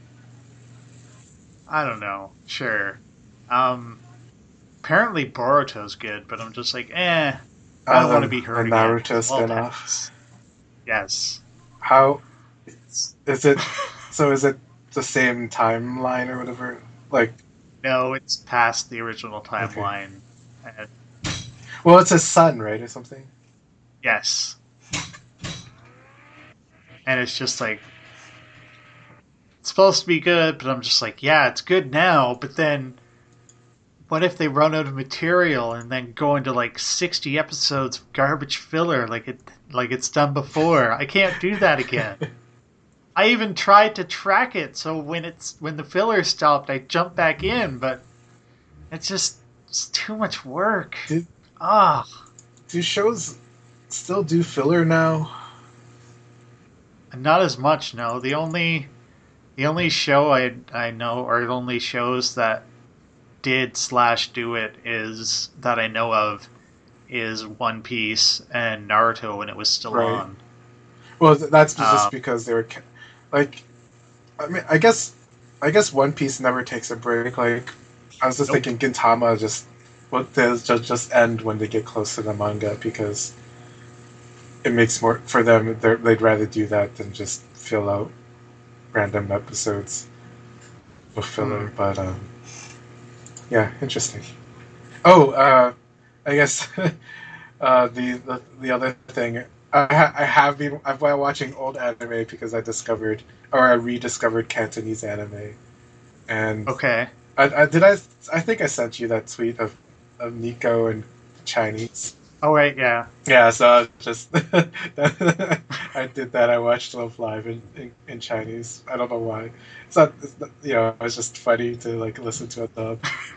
I don't know. Sure. Um, apparently Boruto's good, but I'm just like, eh. I don't want to Um, be a hurt again. Naruto Well, spinoff. pass. Yes. How It's is it? So is it the same timeline or whatever? Like, no, it's past the original okay. timeline. And Well, it's his son, right, or something. yes, and it's just like it's supposed to be good, but I'm just like, yeah, it's good now, but then what if they run out of material and then go into like sixty episodes of garbage filler like it like it's done before? I can't do that again. I even tried to track it so when it's when the filler stopped, I jumped back in, but it's just it's too much work. do, Ah, do shows still do filler now? not as much. No, the only the only show I I know, or the only shows that did slash do it is that I know of is One Piece and Naruto when it was still Right. on. Well, that's just Um, because they were like. I mean, I guess, I guess One Piece never takes a break. Like, I was just nope. thinking Gintama just what does just just end when they get close to the manga because it makes more for them. They'd rather do that than just fill out random episodes with Hmm. filler. But um, yeah, interesting. Oh, uh, I guess Uh, the, the the other thing, I ha- I have been I've been watching old anime because I discovered or I rediscovered Cantonese anime, and Okay. I, I did I I think I sent you that tweet of of Nico and Chinese. Oh right, yeah. Yeah, so I was just I did that. I watched Love Live in, in, in Chinese. I don't know why. It's not, it's not you know. It was just funny to like listen to a dub.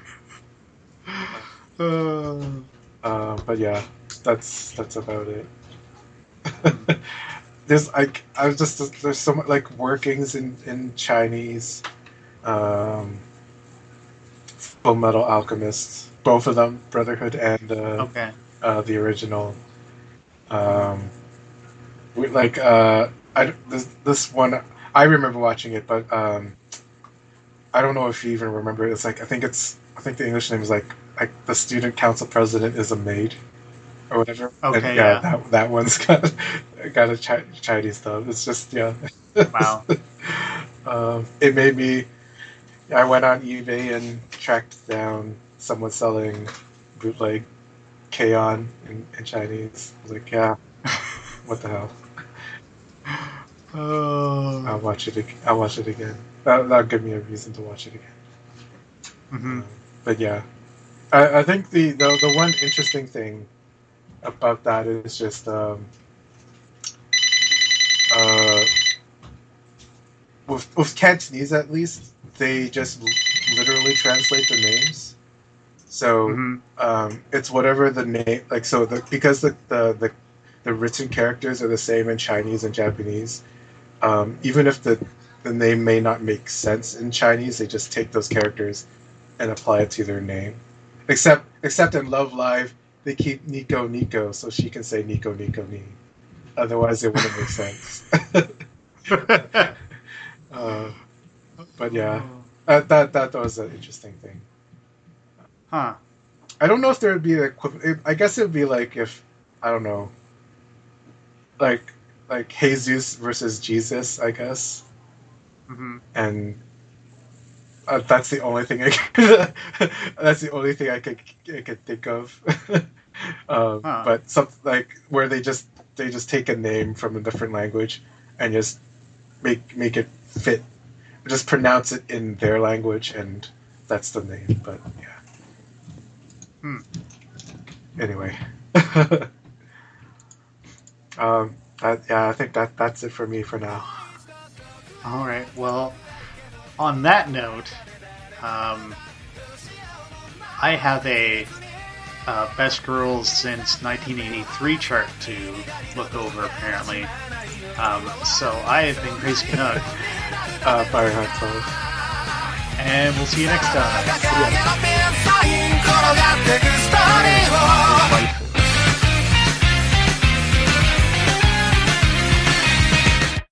Uh, Uh, but yeah, that's that's about it. hmm. There's like I was just there's so much like workings in in Chinese. Um, Full Metal Alchemist, both of them, Brotherhood and uh, Okay. uh, the original. Hmm. Um, we, like uh, I this this one I remember watching it, but um, I don't know if you even remember it. It's like I think it's I think the English name is like like the student council president is a maid or whatever. And Okay, yeah, yeah. that that one's got got a chi- Chinese dub. It's just yeah. Wow. um, it made me. I went on eBay and tracked down someone selling bootleg K-On! in, in Chinese. I was like, yeah, what the hell? I'll Oh. watch it. ag- I'll watch it again. That that'll give me a reason to watch it again. Hmm. Um, but yeah, I, I think the, the the one interesting thing about that is just um, uh, with with Cantonese at least they just l- literally translate the names. So Hmm. um, it's whatever the name like. So the because the, the the the written characters are the same in Chinese and Japanese. Um, even if the the name may not make sense in Chinese, they just take those characters and apply it to their name. Except except in Love Live, they keep Nico Nico so she can say Nico Nico Ni. Otherwise, it wouldn't make sense. uh, but yeah, Oh. uh, that that was an interesting thing. Huh. I don't know if there would be an equivalent. I guess it would be like if I don't know, like like Jesus versus Jesus. I guess, Hmm. and uh, that's the only thing I could, that's the only thing I could I could think of. um, Huh. but something like where they just they just take a name from a different language and just make make it fit, just pronounce it in their language, and that's the name. But yeah, Hmm. anyway. um, that, yeah, I think that that's it for me for now. All right. Well, on that note, um, I have a uh, best girls since nineteen eighty-three chart to look over. Apparently, um, so I have been Grace Canuck, Uh, Fireheart twelve. and we'll see you next time. Yeah. Bye.